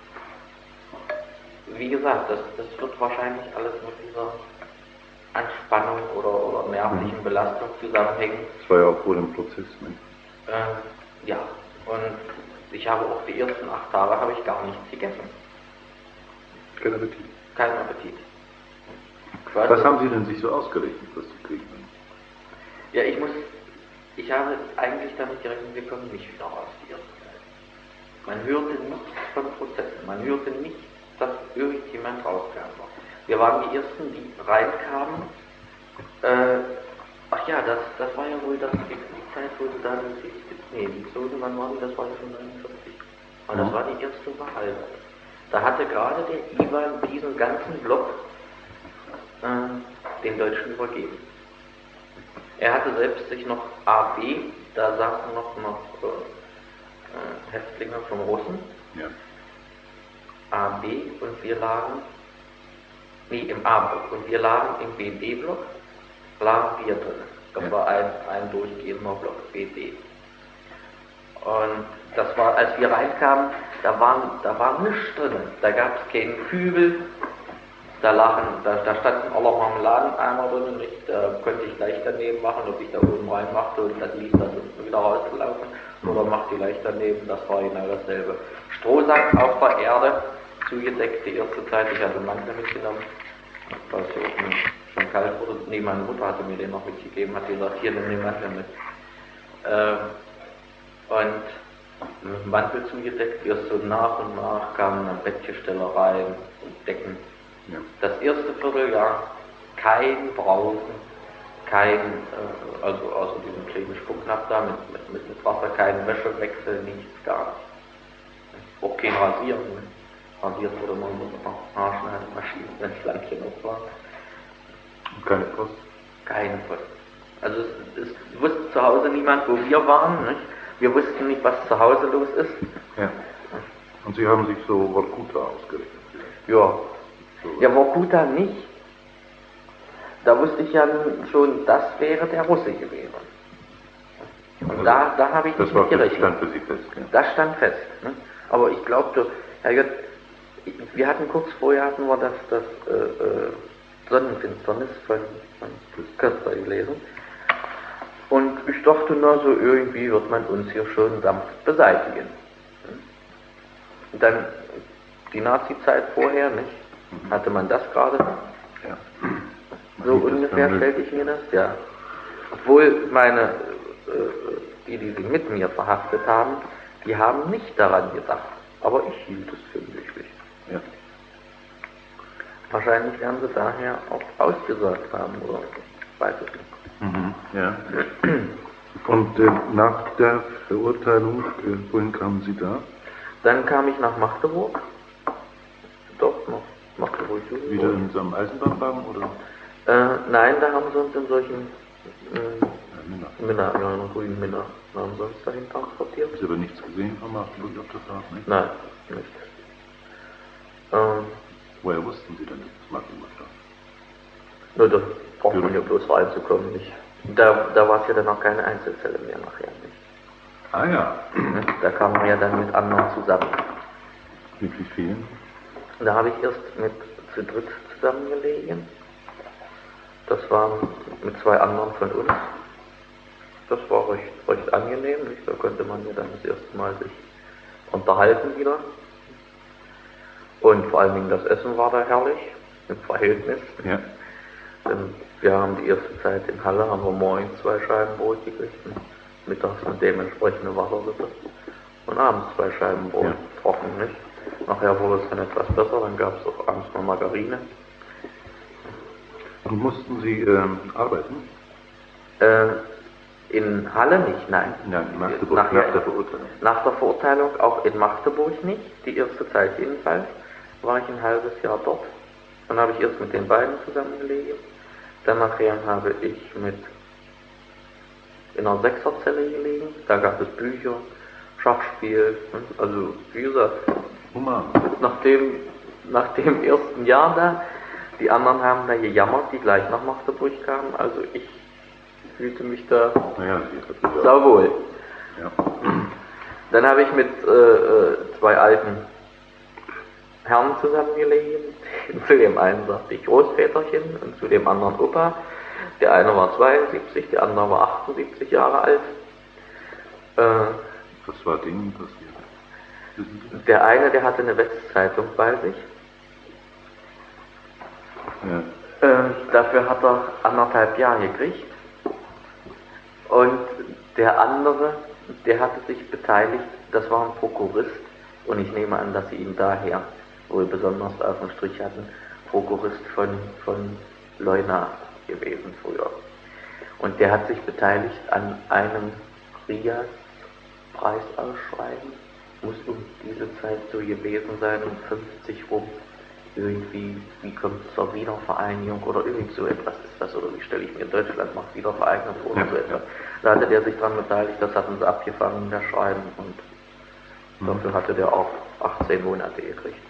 Speaker 2: Wie gesagt, das wird wahrscheinlich alles mit dieser Anspannung oder nervlichen Belastung zusammenhängen.
Speaker 1: Das war ja auch wohl im Prozess, ne?
Speaker 2: Ja, und ich habe auch die ersten 8 Tage habe ich gar nichts gegessen.
Speaker 1: Kein Appetit.
Speaker 2: Kein Appetit.
Speaker 1: Was haben Sie denn sich so ausgerechnet, was Sie kriegen?
Speaker 2: Ja, ich habe eigentlich damit gerechnet, wir können nicht wieder raus die erste Zeit. Man hörte nichts von Prozessen, man hörte nicht, dass irgendjemand rauskam. Wir waren die Ersten, die reinkamen. Ach ja, das war ja wohl die Zeit, wo sie dann, nee, die Zonen, wann waren die? Das war ja schon 49. Und das war die erste Wahl. Da hatte gerade der Iwan diesen ganzen Block den Deutschen übergeben. Er hatte selbst sich noch AB, da saßen noch Häftlinge vom Russen,
Speaker 1: ja.
Speaker 2: AB, und wir lagen, im A-Block, und wir lagen im BD-Block, lagen wir drin. Das war ein durchgehender Block, BD. Und das war, als wir reinkamen, da war nichts drin. Da gab es keinen Kübel, da standen alle Marmeladeneimer drin, nicht? Da konnte ich leicht daneben machen, ob ich da oben reinmachte und das ließ das unten wieder rauslaufen, oder machte ich leicht daneben, das war genau dasselbe. Strohsack auf der Erde, zugedeckt die erste Zeit, ich hatte einen Mantel mitgenommen, weil es schon kalt wurde. Nee, meine Mutter hatte mir den noch mitgegeben, hat gesagt, hier, nimm den Mantel mit. Und mit dem Mantel zugedeckt, erst so nach und nach kamen dann Bettgestelle rein und Decken. Ja. Das erste Vierteljahr kein Brausen, also außer diesem kleinen Spucknapf da mit Wasser, kein Wäschewechsel, nichts, gar nicht. Auch kein Rasieren. Rasiert wurde man mit einer Haarschneidemaschine, wenn es lang genug war.
Speaker 1: Und keine Post?
Speaker 2: Keine Post. Also es wusste zu Hause niemand, wo wir waren, nicht? Wir wussten nicht, was zu Hause los ist.
Speaker 1: Ja. Und Sie haben sich so Vorkuta ausgerichtet?
Speaker 2: Ja. Ja, Vorkuta nicht. Da wusste ich ja schon, das wäre der Russe gewesen. Und also da habe ich nicht gerechnet. Das stand für Sie fest, ja. Das stand fest. Ne? Aber ich glaubte, Herrgott, wir hatten kurz vorher das Sonnenfinsternis von Köster gelesen. Und ich dachte, na, so irgendwie wird man uns hier schön sanft beseitigen. Und dann die Nazi-Zeit vorher, nicht? Hatte man das gerade?
Speaker 1: Ja.
Speaker 2: So ungefähr stellte ich mir das, ja. Obwohl die sie mit mir verhaftet haben, die haben nicht daran gedacht. Aber ich hielt es für möglich.
Speaker 1: Ja.
Speaker 2: Wahrscheinlich werden sie daher auch ausgesorgt haben, oder? Ich weiß es nicht.
Speaker 1: Mhm, ja. Und nach der Verurteilung, wohin kamen Sie da?
Speaker 2: Dann kam ich nach Magdeburg. Doch, noch Magdeburg.
Speaker 1: Wieder in so einem Eisenbahnwagen, oder?
Speaker 2: Nein, da haben sie uns in solchen Minna, ja, in grünen Minna. Da haben sie uns dahin transportiert.
Speaker 1: Haben Sie aber nichts gesehen von Magdeburg auf der Fahrt, nicht?
Speaker 2: Nein, nicht.
Speaker 1: Woher wussten Sie denn, dass es Magdeburg war?
Speaker 2: Nur da braucht man ja bloß reinzukommen, nicht? Da war es ja dann auch keine Einzelzelle mehr nachher, nicht?
Speaker 1: Ah ja.
Speaker 2: Da kamen wir ja dann mit anderen zusammen.
Speaker 1: Mit wie vielen?
Speaker 2: Da habe ich erst zu dritt zusammengelegen. Das war mit zwei anderen von uns. Das war recht angenehm, nicht? Da konnte man ja dann das erste Mal sich unterhalten wieder. Und vor allen Dingen das Essen war da herrlich, im Verhältnis.
Speaker 1: Ja.
Speaker 2: Denn wir haben die erste Zeit in Halle, haben wir morgens 2 Scheiben Brot gekriegt, mittags eine dementsprechende Wassersuppe und abends 2 Scheiben Brot, trocken, nicht? Nachher wurde es dann etwas besser, dann gab es auch abends noch Margarine.
Speaker 1: Und mussten Sie arbeiten?
Speaker 2: In Halle nicht, nein.
Speaker 1: Nein, in Magdeburg, nach der Verurteilung.
Speaker 2: Nach der Verurteilung auch in Magdeburg nicht, die erste Zeit jedenfalls, war ich ein halbes Jahr dort. Dann habe ich erst mit den beiden zusammengelegen, dann nachher habe ich in einer Sechserzelle gelegen, da gab es Bücher, Schachspiel, also wie gesagt, nach dem ersten Jahr da, die anderen haben da gejammert, die gleich nach Magdeburg kamen, also ich fühlte mich da sauwohl.
Speaker 1: Ja.
Speaker 2: Dann habe ich mit 2 alten Herren zusammengelegen. Zu dem einen sagte ich Großväterchen und zu dem anderen Opa. Der eine war 72, der andere war 78 Jahre alt.
Speaker 1: Was war denen passiert?
Speaker 2: Der eine, der hatte eine Westzeitung bei sich.
Speaker 1: Ja.
Speaker 2: Dafür hat er 1,5 Jahre gekriegt. Und der andere, der hatte sich beteiligt, das war ein Prokurist. Und ich nehme an, dass sie ihn daher wohl besonders auf dem Strich hatten, Prokurist von Leuna gewesen früher. Und der hat sich beteiligt an einem Rias-Preisausschreiben muss um diese Zeit so gewesen sein, um 50 rum. Irgendwie, wie kommt es zur Wiedervereinigung oder irgend so etwas ist das, oder wie stelle ich mir Deutschland macht Wiedervereinigung vor oder so etwas. Da hatte der sich dran beteiligt, das hatten sie abgefangen, der Schreiben, und dafür hatte der auch 18 Monate gekriegt.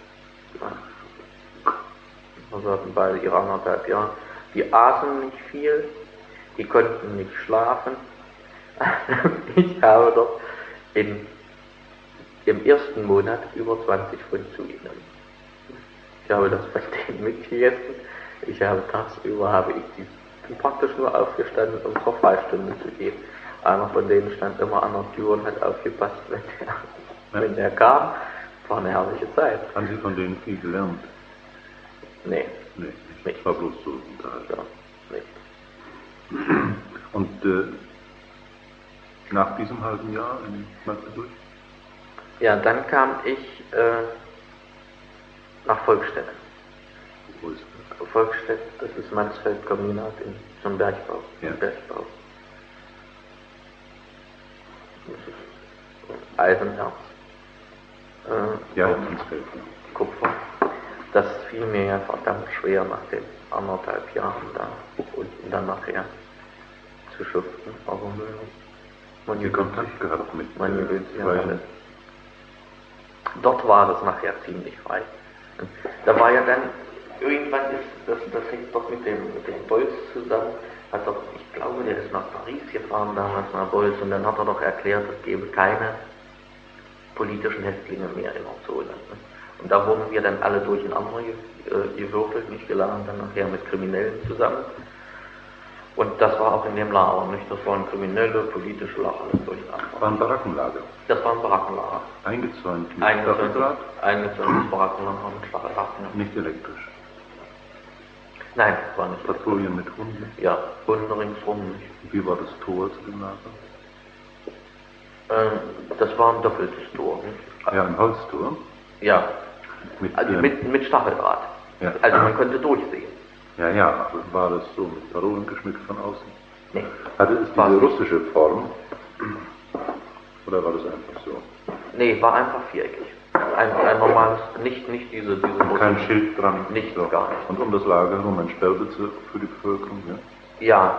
Speaker 2: Also hatten beide ihre 1,5 Jahre. Die aßen nicht viel, die konnten nicht schlafen. Ich habe doch im ersten Monat über 20 Pfund zugenommen. Ich habe das bei denen mitgegessen. Ich habe tagsüber bin praktisch nur aufgestanden, um zur Freistunde zu gehen. Einer von denen stand immer an der Tür und hat aufgepasst, wenn der kam. War eine herrliche Zeit.
Speaker 1: Haben Sie von denen viel gelernt?
Speaker 2: Nee.
Speaker 1: Nee, nicht. War bloß so unterhalten.
Speaker 2: Ja, nicht.
Speaker 1: Und nach diesem halben Jahr in Magdeburg?
Speaker 2: Ja, dann kam ich nach Volkstedt.
Speaker 1: Wo ist das?
Speaker 2: Volkstedt, das ist Mansfeld-Kombinat zum Bergbau.
Speaker 1: Ja.
Speaker 2: Bergbau. Das ist Eisenerz.
Speaker 1: Ja, Mansfeld.
Speaker 2: Kupfer. Das fiel mir ja verdammt schwer nach den 1,5 Jahren da unten dann nachher zu schuften. Aber man
Speaker 1: Sie Kontakt gehabt mit
Speaker 2: alles. Dort war das nachher ziemlich frei. Da war ja dann, irgendwann das hängt doch mit dem Bolz zusammen, ich glaube, der ist nach Paris gefahren damals, nach Bolz, und dann hat er doch erklärt, es gebe keine politischen Häftlinge mehr in der Zone. Und da wurden wir dann alle durcheinander gewürfelt, nicht geladen, dann nachher mit Kriminellen zusammen. Und das war auch in dem Lager, nicht? Das waren kriminelle, politische Lager, das durcheinander.
Speaker 1: War ein Barackenlager?
Speaker 2: Das war ein Barackenlager.
Speaker 1: Eingezäunt mit Stacheldraht?
Speaker 2: Eingezäuntes Barackenlager mit Stacheldraht.
Speaker 1: Nicht elektrisch?
Speaker 2: Nein, das war nicht.
Speaker 1: Patrouillen mit Hunden?
Speaker 2: Ja, Hunde ringsrum nicht.
Speaker 1: Wie war das Tor zu dem Lager?
Speaker 2: Das war ein doppeltes Tor, nicht?
Speaker 1: Ja, ein Holztor?
Speaker 2: Ja,
Speaker 1: Mit,
Speaker 2: mit Stacheldraht.
Speaker 1: Ja.
Speaker 2: Also man konnte durchsehen.
Speaker 1: Ja, aber war das so mit Parolen geschmückt von außen?
Speaker 2: Nee.
Speaker 1: Hatte es diese russische Form? Oder war das einfach so?
Speaker 2: Nee, war einfach viereckig. Ein normales, nicht diese
Speaker 1: Kein Schild dran?
Speaker 2: Nichts,
Speaker 1: so.
Speaker 2: gar nicht.
Speaker 1: Und um das Lager herum ein Sperrbezirk für die Bevölkerung, ja?
Speaker 2: Ja,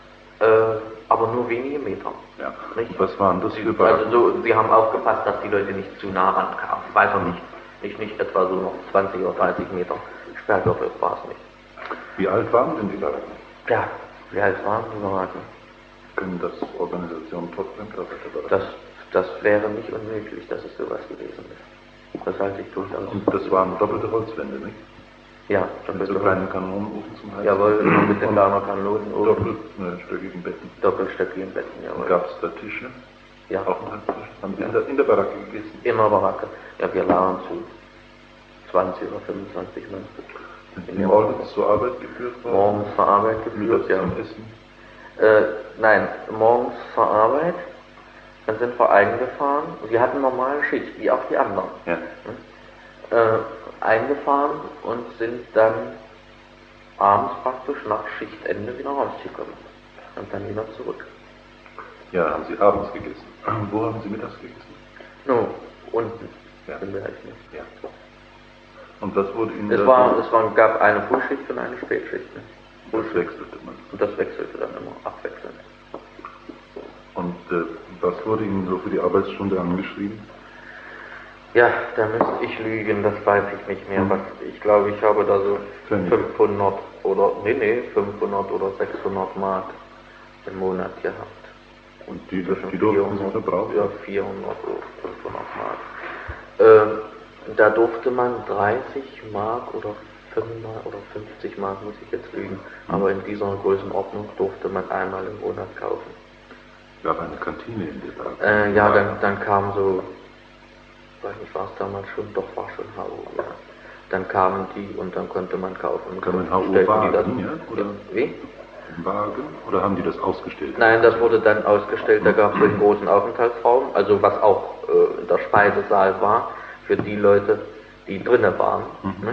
Speaker 2: aber nur wenige Meter.
Speaker 1: Ja.
Speaker 2: Nicht?
Speaker 1: Was waren das für Baracken?
Speaker 2: Also sie haben aufgepasst, dass die Leute nicht zu nah rankamen. Weiter nicht. Nicht etwa so noch 20 oder 30 Meter Sperrgürtel war es nicht.
Speaker 1: Wie alt waren denn die Baracken?
Speaker 2: Ja, wie alt waren die Baracken?
Speaker 1: Können das Organisationen trotzdem Baracken?
Speaker 2: Das wäre nicht unmöglich, dass es sowas gewesen ist. Das halte ich durchaus.
Speaker 1: Und das waren doppelte Holzwände, nicht?
Speaker 2: Ja,
Speaker 1: mit so kleinen Kanonenofen zum Heizen?
Speaker 2: Jawohl, mit den kleinen Kanonenofen.
Speaker 1: Doppelstöckigen Betten?
Speaker 2: Doppelstöckigen Betten, jawohl.
Speaker 1: Gab es da Tische?
Speaker 2: Ja.
Speaker 1: Auch einen Tisch? Haben Sie in der Baracke gegessen?
Speaker 2: In der Baracke. Ja, wir lagen zu 20 oder 25 Mann.
Speaker 1: Sind Sie morgens zur Arbeit geführt worden?
Speaker 2: Morgens zur Arbeit geführt, ja.
Speaker 1: Zum Essen?
Speaker 2: Nein, morgens zur Arbeit. Dann sind wir eingefahren. Wir hatten normale Schicht, wie auch die anderen.
Speaker 1: Ja.
Speaker 2: Eingefahren und sind dann abends praktisch nach Schichtende wieder rausgekommen. Und dann wieder zurück.
Speaker 1: Ja, haben Sie abends gegessen. Wo haben Sie mittags gegessen?
Speaker 2: No, unten.
Speaker 1: Ja.
Speaker 2: Im Bereich nicht.
Speaker 1: Ja. Und was wurde Ihnen
Speaker 2: gab eine Frühschicht und eine Spätschicht. Ne?
Speaker 1: Das wechselte man.
Speaker 2: Und das wechselte dann immer abwechselnd.
Speaker 1: Und was wurde Ihnen so für die Arbeitsstunde angeschrieben?
Speaker 2: Ja, da müsste ich lügen, das weiß ich nicht mehr. Ich glaube, ich habe da so 500 oder 500 oder 600 Mark im Monat gehabt.
Speaker 1: Und die durften Sie verbrauchen?
Speaker 2: Ja, 400 oder 500 Mark. Da durfte man 30 Mark oder 50 Mark, muss ich jetzt lügen, aber in dieser Größenordnung durfte man einmal im Monat kaufen.
Speaker 1: Gab eine Kantine in der Baracke?
Speaker 2: Ja, dann kam so, weiß nicht, war es damals schon, doch war schon HU, ja. Dann kamen die und dann konnte man kaufen.
Speaker 1: Kann man HU wagen, ja? Oder
Speaker 2: wie?
Speaker 1: Wagen? Oder haben die das ausgestellt?
Speaker 2: Nein, das wurde dann ausgestellt, da gab es einen großen Aufenthaltsraum, also was auch der Speisesaal war, für die Leute, die drinnen waren, ne?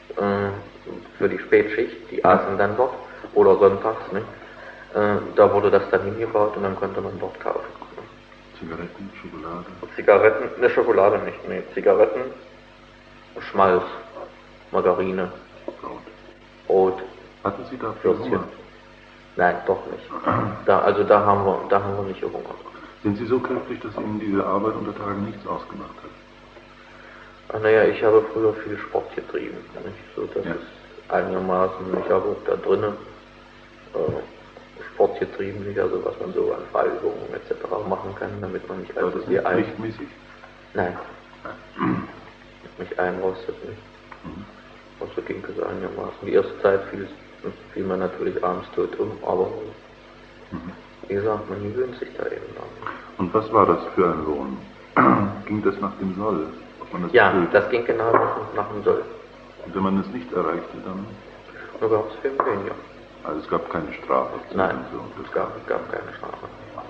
Speaker 2: Für die Spätschicht, die aßen dann dort, oder sonntags, ne? Da wurde das dann hingebaut und dann konnte man dort kaufen.
Speaker 1: Zigaretten, Schokolade?
Speaker 2: Zigaretten, ne, Schokolade nicht, ne, Zigaretten, Schmalz, Margarine, Brot.
Speaker 1: Hatten Sie dafür Hunger?
Speaker 2: Nein, doch nicht. Da haben wir nicht Hunger.
Speaker 1: Sind Sie so kräftig, dass Ihnen diese Arbeit unter Tagen nichts ausgemacht hat?
Speaker 2: Ach, naja, ich habe früher viel Sport getrieben. Nicht? So, das ist einigermaßen, ich habe da drinnen Sport getrieben, nicht? Also was man so an Fallübungen etc. machen kann, damit man nicht allzu viel
Speaker 1: pflichtmäßig?
Speaker 2: Nein. Mich einrostet nicht. Und so ging es einigermaßen. Die erste Zeit fiel man natürlich abends tot um, aber wie gesagt, man gewöhnt sich da eben dran.
Speaker 1: Und was war das für ein Lohn? Ging das nach dem Soll?
Speaker 2: Das ging genau nach dem Soll.
Speaker 1: Und wenn man es nicht erreichte, dann?
Speaker 2: Da gab es viel weniger.
Speaker 1: Also es gab keine Strafe?
Speaker 2: Nein, es gab keine Strafe.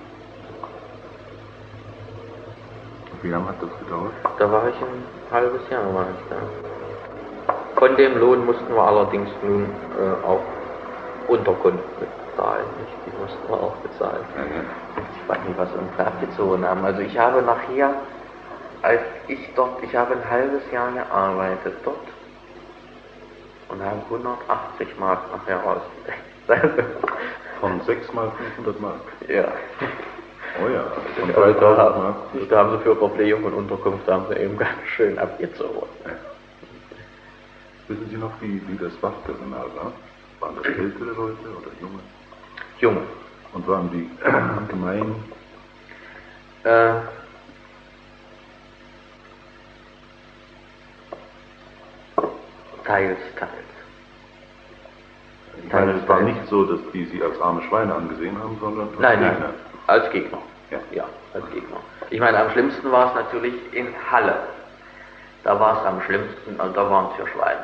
Speaker 1: Und wie lange hat das gedauert?
Speaker 2: Da war ich ein halbes Jahr, war ich da. Von dem Lohn mussten wir allerdings nun auch Unterkunft bezahlen. Die mussten wir auch bezahlen. Ich weiß nicht, was wir uns abgezogen haben. Also ich habe nachher, ich habe ein halbes Jahr gearbeitet dort und habe 180 Mark nachher rausgekriegt.
Speaker 1: Von 6 mal 500 Mark?
Speaker 2: Ja.
Speaker 1: Oh ja.
Speaker 2: Und da haben sie für Verpflegung und Unterkunft haben sie eben ganz schön abgezogen.
Speaker 1: Ja. Wissen Sie noch, wie das Wachpersonal war? Waren das ältere Leute oder junge?
Speaker 2: Junge.
Speaker 1: Und waren die gemein?
Speaker 2: Teils.
Speaker 1: Ich meine, es war nicht so, dass die Sie als arme Schweine angesehen haben, sondern als
Speaker 2: Nein,
Speaker 1: Gegner.
Speaker 2: Als Gegner. Ja, als Gegner. Ich meine, am schlimmsten war es natürlich in Halle. Da war es am schlimmsten, also da waren es ja Schweine.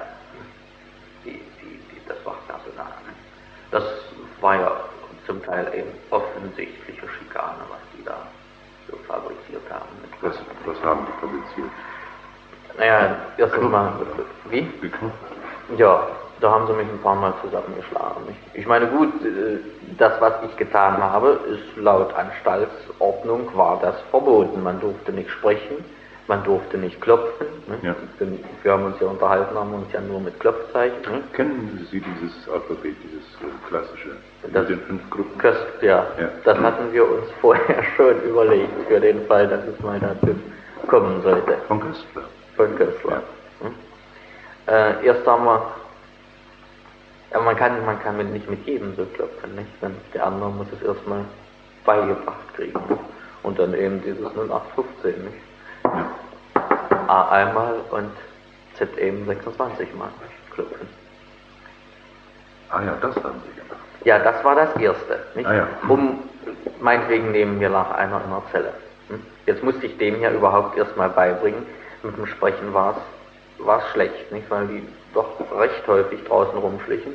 Speaker 2: Das Wachpersonal. Das war ja zum Teil eben offensichtliche Schikane, was die da so fabriziert haben.
Speaker 1: Was haben die fabriziert?
Speaker 2: Naja, erstens mal, wie? Ja, da haben sie mich ein paar Mal zusammengeschlagen. Ich meine, gut, das, was ich getan habe, ist laut Anstaltsordnung, war das verboten. Man durfte nicht sprechen, man durfte nicht klopfen. Ne?
Speaker 1: Ja.
Speaker 2: Wir haben uns ja unterhalten, haben uns ja nur mit Klopfzeichen. Ne?
Speaker 1: Kennen Sie dieses Alphabet, dieses klassische, mit den 5 Gruppen?
Speaker 2: Ja, das hatten wir uns vorher schon überlegt, für den Fall, dass es mal dazu kommen sollte.
Speaker 1: Von Köstler?
Speaker 2: Von Köstler. Ja. Erst haben wir, man kann nicht mit jedem so klopfen, nicht? Denn der andere muss es erstmal beigebracht kriegen. Nicht? Und dann eben dieses 0815, nicht?
Speaker 1: Ja.
Speaker 2: A einmal und Z eben 26 Mal klopfen.
Speaker 1: Ah ja, das haben Sie gemacht.
Speaker 2: Ja, das war das Erste, nicht?
Speaker 1: Ah ja.
Speaker 2: Meinetwegen neben mir lag einer in der Zelle. Jetzt musste ich dem ja überhaupt erstmal beibringen, mit dem Sprechen war es schlecht, nicht? Weil die doch recht häufig draußen rumschlichen.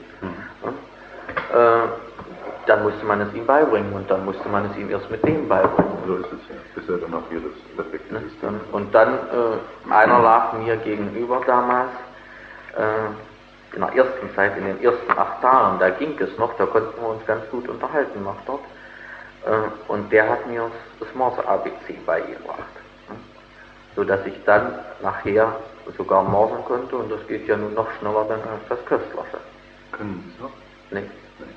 Speaker 2: Dann musste man es ihm beibringen und dann musste man es ihm erst mit dem beibringen.
Speaker 1: So ist es ja, bis er dann auch jedes perfekte System.
Speaker 2: Und dann, einer lag mir gegenüber damals, in der ersten Zeit, in den ersten 8 Tagen, da ging es noch, da konnten wir uns ganz gut unterhalten noch dort. Und der hat mir das Morse-ABC beigebracht. So dass ich dann nachher sogar morsen konnte und das geht ja nun noch schneller dann als das Köstlersche.
Speaker 1: Können Sie es noch?
Speaker 2: Nee.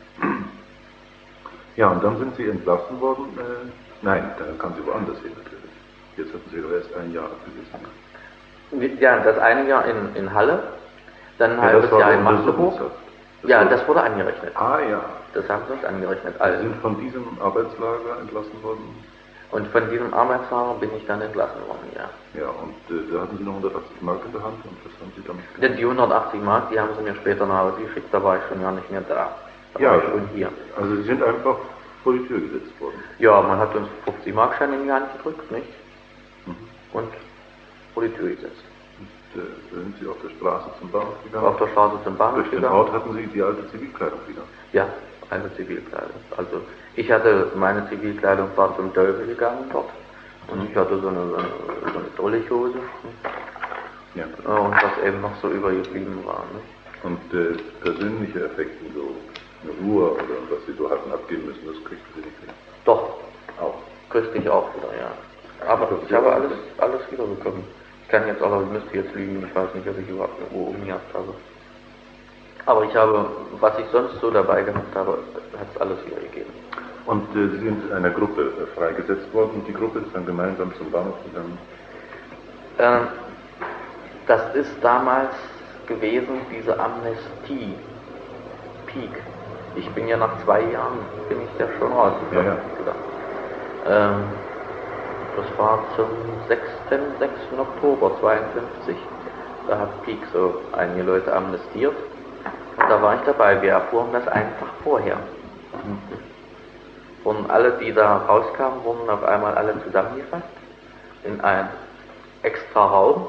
Speaker 1: Ja, und dann sind Sie entlassen worden. Nein, dann kamen Sie woanders hin natürlich. Jetzt hatten Sie doch erst ein Jahr abgesessen.
Speaker 2: Ja, das eine Jahr in Halle, dann ein halbes Jahr in Magdeburg. Ja, das wurde angerechnet.
Speaker 1: Ah ja.
Speaker 2: Das haben sie uns angerechnet.
Speaker 1: Sie sind von diesem Arbeitslager entlassen worden?
Speaker 2: Und von diesem Arbeitslager bin ich dann entlassen worden, ja.
Speaker 1: Ja, und da hatten Sie noch 180 Mark in der Hand und was haben Sie damit gemacht?
Speaker 2: Die 180 Mark, die haben sie mir später nach Hause geschickt, da war ich schon gar nicht mehr da.
Speaker 1: Ja,
Speaker 2: schon hier.
Speaker 1: Also Sie sind einfach vor die Tür gesetzt worden.
Speaker 2: Ja, man hat uns 50 Markscheine in die Hand gedrückt, nicht? Und vor die Tür gesetzt.
Speaker 1: Und sind Sie auf der Straße zum Bahnhof gegangen?
Speaker 2: Auf der Straße zum Bahnhof
Speaker 1: Durch den Ort hatten Sie die alte Zivilkleidung wieder?
Speaker 2: Ja, eine Zivilkleidung. Also ich hatte meine Zivilkleidung, war zum Dölbe gegangen dort. Und ich hatte so eine Dullichhose.
Speaker 1: Ja.
Speaker 2: Und was eben noch so übergeblieben war. Ne?
Speaker 1: Und persönliche Effekte, so eine Ruhe oder was Sie so hatten abgeben müssen, das kriegten Sie nicht hin?
Speaker 2: Doch, auch. Grüß dich auch wieder, ja. Aber ich habe alles wiederbekommen. Ich kann jetzt auch, ich müsste jetzt lügen, ich weiß nicht, ob ich überhaupt eine Uhr umgejagt habe. Aber ich habe, was ich sonst so dabei gehabt habe, hat es alles wiedergegeben.
Speaker 1: Und Sie sind einer Gruppe freigesetzt worden und die Gruppe ist dann gemeinsam zum Bahnhof gegangen?
Speaker 2: Das ist damals gewesen, diese Amnestie, Peak. Ich bin ja nach 2 Jahren, bin ich ja schon rausgekommen. Ja. Das war zum 6. Oktober 52. Da hat Peak so einige Leute amnestiert. Und da war ich dabei. Wir erfuhren das einen Tag vorher. Und alle, die da rauskamen, wurden auf einmal alle zusammengefasst in einen extra Raum,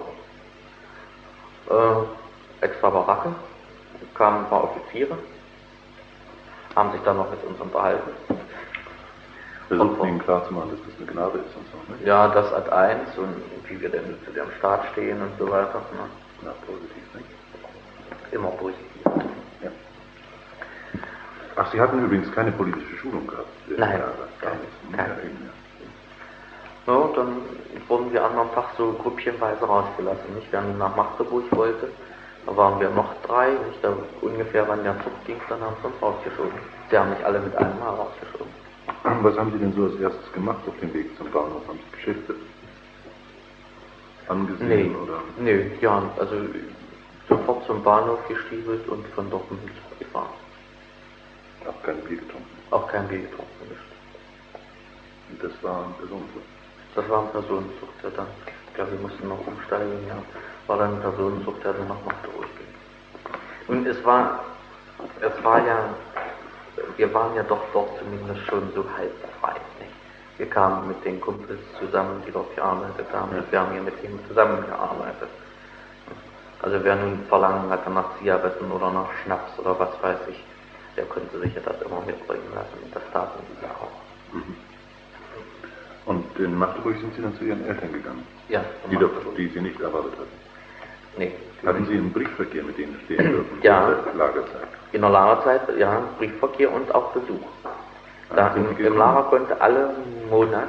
Speaker 2: extra Baracke. Da kamen ein paar Offiziere, haben sich dann noch mit uns unterhalten.
Speaker 1: Versuchen Ihnen klarzumachen, dass das eine Gnade ist und so, ne?
Speaker 2: Ja, das Ad 1 und wie wir denn zu dem Staat stehen und so weiter. Ne?
Speaker 1: Na, positiv, nicht?
Speaker 2: Immer positiv.
Speaker 1: Ja. Ach, Sie hatten übrigens keine politische Schulung gehabt?
Speaker 2: Nein, keine. Ja, dann wurden wir anderen Tag so grüppchenweise rausgelassen. Nicht? Wenn nach Magdeburg wollte, da waren wir noch 3, nicht? Da ungefähr, wann der Zug ging, dann haben sie uns rausgeschoben. Sie haben nicht alle mit einem Mal rausgeschoben.
Speaker 1: Was haben Sie denn so als erstes gemacht auf dem Weg zum Bahnhof? Haben Sie Geschäfte angesehen? Oder?
Speaker 2: Nee, ja, also sofort zum Bahnhof gestiefelt und von dort gefahren.
Speaker 1: Auch kein Bier getrunken?
Speaker 2: Auch kein Bier getrunken, nicht.
Speaker 1: Und das war ein Personenzug? Das
Speaker 2: war ein Personenzug, der dann, ich glaube, wir mussten noch umsteigen, ja. War dann ein Personenzug, der dann nach Magdeburg ging. Und es war ja, wir waren ja doch dort zumindest schon so halb frei, nicht? Wir kamen mit den Kumpels zusammen, die dort gearbeitet haben, und wir haben hier mit ihnen zusammengearbeitet. Also wer nun Verlangen hatte nach Zigaretten oder nach Schnaps oder was weiß ich, der konnte sich ja das immer mitbringen lassen und das taten die ja auch.
Speaker 1: Mhm. Und in Magdeburg sind Sie dann zu Ihren Eltern gegangen?
Speaker 2: Ja.
Speaker 1: Die Sie nicht erwartet hatten?
Speaker 2: Nee.
Speaker 1: Hatten Sie einen Briefverkehr mit denen stehen dürfen?
Speaker 2: Ja.
Speaker 1: In der Lagerzeit?
Speaker 2: In der Lagerzeit, ja, Briefverkehr und auch Besuch. Da im Lager konnte alle Monat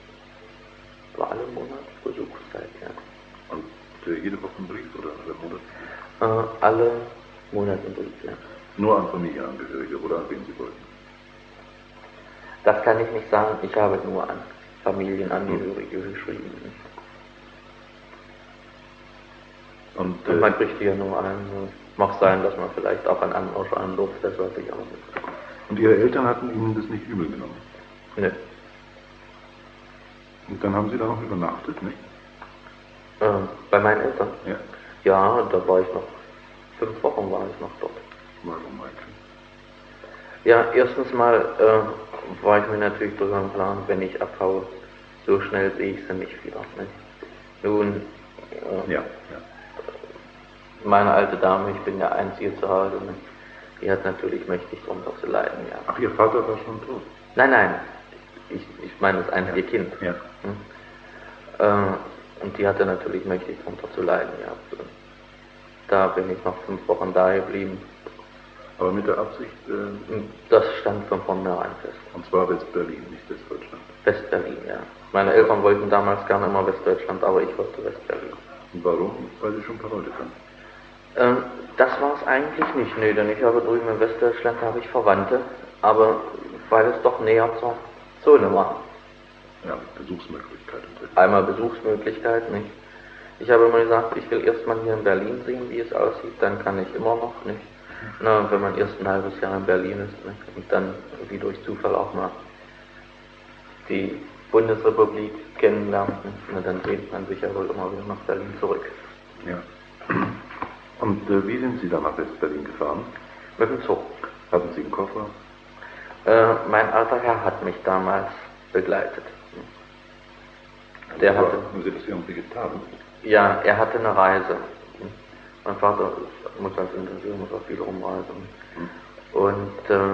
Speaker 2: Besuchszeit, ja.
Speaker 1: Und jede Woche ein Brief oder alle Monate?
Speaker 2: Alle Monate ein Brief, ja.
Speaker 1: Nur an Familienangehörige oder an wen Sie wollten?
Speaker 2: Das kann ich nicht sagen, ich habe nur an Familienangehörige geschrieben. Und man kriegt ja nur einen. Mag sein, dass man vielleicht auch an anderen schreiben durfte, das weiß ich auch nicht.
Speaker 1: Und Ihre Eltern hatten Ihnen das nicht übel genommen?
Speaker 2: Ne.
Speaker 1: Und dann haben Sie da noch übernachtet, nicht?
Speaker 2: Bei meinen Eltern?
Speaker 1: Ja.
Speaker 2: Ja, da war ich noch, 5 Wochen war ich noch dort.
Speaker 1: Warum eigentlich?
Speaker 2: Ja, erstens mal war ich mir natürlich darüber im Plan, wenn ich abhaue, so schnell sehe ich sie nicht wieder. Nicht? Nun, meine alte Dame, ich bin der Einzige zu Hause, nicht? Die hat natürlich mächtig drunter zu leiden, ja.
Speaker 1: Ach, Ihr Vater war schon tot?
Speaker 2: Nein, ich meine das einzige Kind.
Speaker 1: Ja.
Speaker 2: Und die hatte natürlich mächtig drunter zu leiden, ja. Da bin ich noch 5 Wochen da geblieben.
Speaker 1: Aber mit der Absicht?
Speaker 2: Das stand von vornherein fest.
Speaker 1: Und zwar West-Berlin, nicht Westdeutschland?
Speaker 2: West-Berlin, ja. Meine Eltern wollten damals gerne immer Westdeutschland, aber ich wollte West-Berlin.
Speaker 1: Und warum? Weil Sie schon ein paar Leute kannten?
Speaker 2: Das war es eigentlich nicht, nee, denn ich habe drüben in Westdeutschland habe ich Verwandte, aber weil es doch näher zur Zone war.
Speaker 1: Ja, Besuchsmöglichkeit.
Speaker 2: Einmal Besuchsmöglichkeit, nicht? Ich habe immer gesagt, ich will erstmal hier in Berlin sehen, wie es aussieht, dann kann ich immer noch, nicht? Na, wenn man erst ein halbes Jahr in Berlin ist, nicht? Und dann wie durch Zufall auch mal die Bundesrepublik kennenlernt, na, dann sehnt man sich ja wohl immer wieder nach Berlin zurück.
Speaker 1: Ja. Und wie sind Sie dann nach West-Berlin gefahren?
Speaker 2: Mit dem Zug.
Speaker 1: Hatten Sie einen Koffer?
Speaker 2: Mein alter Herr hat mich damals begleitet.
Speaker 1: Haben Sie das irgendwie getan?
Speaker 2: Ja, er hatte eine Reise. Mein Vater muss als Ingenieur, muss auch viel rumreisen. Und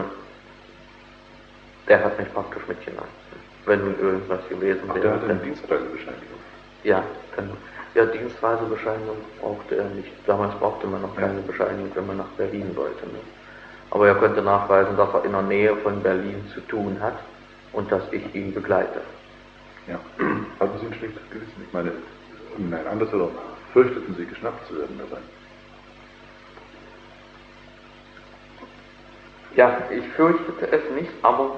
Speaker 2: der hat mich praktisch mitgenommen. Wenn nun irgendwas gewesen wäre.
Speaker 1: Der hatte eine Dienstreisebescheinigung?
Speaker 2: Ja, Dienstreisebescheinigung brauchte er nicht. Damals brauchte man noch keine Bescheinigung, wenn man nach Berlin wollte. Ne? Aber er konnte nachweisen, dass er in der Nähe von Berlin zu tun hat und dass ich ihn begleite.
Speaker 1: Ja. Hatten Sie ein schlechtes Gewissen? Ich meine, nein, andersherum. Fürchteten Sie, geschnappt zu werden dabei?
Speaker 2: Ja, ich fürchtete es nicht, aber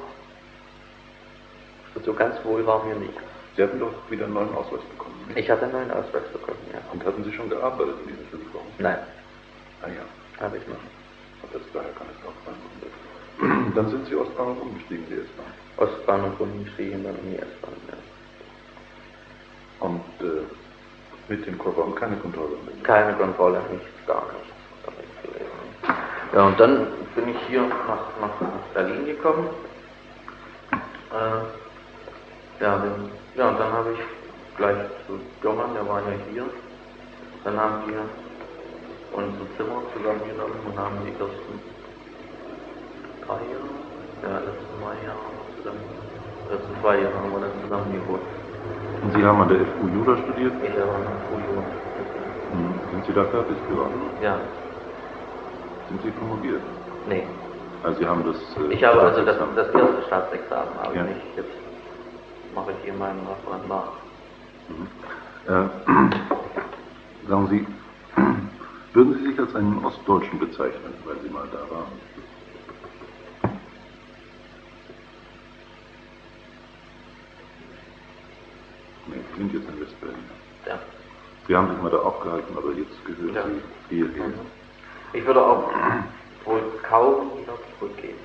Speaker 2: so ganz wohl war mir nicht.
Speaker 1: Sie hatten doch wieder einen neuen Ausweis bekommen, nicht?
Speaker 2: Ich hatte einen neuen Ausweis bekommen, ja.
Speaker 1: Und hatten Sie schon gearbeitet in diesen 5 Wochen?
Speaker 2: Nein.
Speaker 1: Ah ja.
Speaker 2: Habe ich noch.
Speaker 1: Und daher kann es auch sein. Dann sind Sie Ostbahnhof umgestiegen, die S-Bahn.
Speaker 2: Ostbahnhof umgestiegen, dann in die S-Bahn, ja.
Speaker 1: Und mit dem Kofferraum keine Kontrolle?
Speaker 2: Keine Kontrolle, nichts, gar nichts. Ja, und dann bin ich hier nach Berlin gekommen. Und dann habe ich gleich zu Jommern, der war ja hier, dann haben wir unsere Zimmer zusammengenommen und haben die ersten 3 Jahre, letzten 2 Jahre haben wir dann zusammen gewohnt.
Speaker 1: Und Sie haben an der FU Jura studiert?
Speaker 2: Ich habe an der FU Jura.
Speaker 1: Sind Sie da fertig geworden?
Speaker 2: Ja.
Speaker 1: Sind Sie promoviert?
Speaker 2: Nee.
Speaker 1: Also Sie haben das...
Speaker 2: ich habe also das erste Staatsexamen, habe
Speaker 1: ja.
Speaker 2: ich nicht. Jetzt mache ich hier meinen Referendar.
Speaker 1: Sagen Sie, würden Sie sich als einen Ostdeutschen bezeichnen, weil Sie mal da waren? Nee, Sie sind jetzt in Westberlin.
Speaker 2: Ja.
Speaker 1: Sie haben sich mal da aufgehalten, aber jetzt gehören Sie hierher.
Speaker 2: Ich würde auch wohl kaum wieder zurückgehen.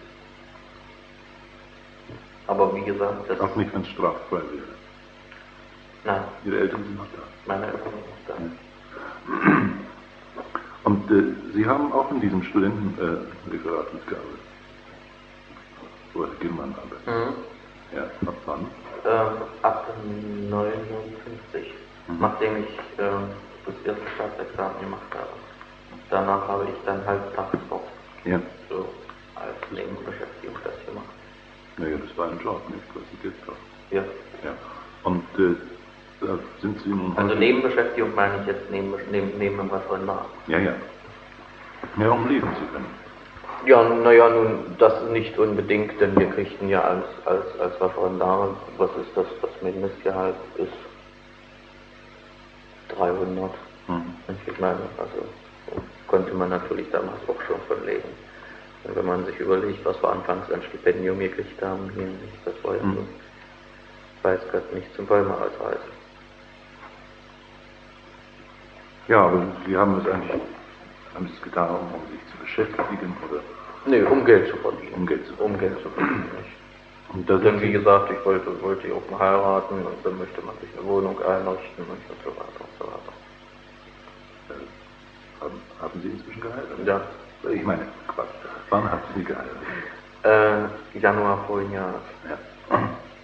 Speaker 2: Aber wie gesagt, das...
Speaker 1: Auch nicht, wenn es straffrei wäre?
Speaker 2: Nein.
Speaker 1: Ihre Eltern sind noch da?
Speaker 2: Meine Eltern sind noch da.
Speaker 1: Ja. Und Sie haben auch in diesem Studentenreferat mitgearbeitet? Wo Herr Gillmann arbeitet? Ja, ab wann?
Speaker 2: Ab 59, nachdem ich das erste Staatsexamen gemacht habe. Danach habe ich dann Halbtagssport.
Speaker 1: Ja.
Speaker 2: So als Nebenbeschäftigung das gemacht.
Speaker 1: Naja, das war ein Job, nicht? Was Sie Geld haben.
Speaker 2: Ja.
Speaker 1: Ja. Und da sind Sie nun...
Speaker 2: Also Nebenbeschäftigung meine ich jetzt neben dem Referendar.
Speaker 1: Ja, ja. Ja, um leben zu können.
Speaker 2: Ja, naja, nun, das nicht unbedingt, denn wir kriegten ja als Referendare, was ist das Mindestgehalt ist 300. Ich meine, also konnte man natürlich damals auch schon von leben. Und wenn man sich überlegt, was wir anfangs an Stipendium gekriegt haben, hier, das war ja so, weiß Gott, nicht zum Bäume ausreißen.
Speaker 1: Ja, aber Sie haben es eigentlich, haben Sie es getan, um sich zu beschäftigen, oder?
Speaker 2: Nee, um Geld zu verdienen.
Speaker 1: Um Geld zu verdienen.
Speaker 2: Um Geld zu verdienen, nicht.
Speaker 1: Und da
Speaker 2: Denn wie gesagt, ich wollte auch mal heiraten und dann möchte man sich eine Wohnung einrichten und so weiter und so weiter.
Speaker 1: Haben Sie inzwischen geheiratet?
Speaker 2: Ja.
Speaker 1: Ich meine, Quatsch. Wann haben Sie geheiratet?
Speaker 2: Januar vorigen Jahres.
Speaker 1: Ja.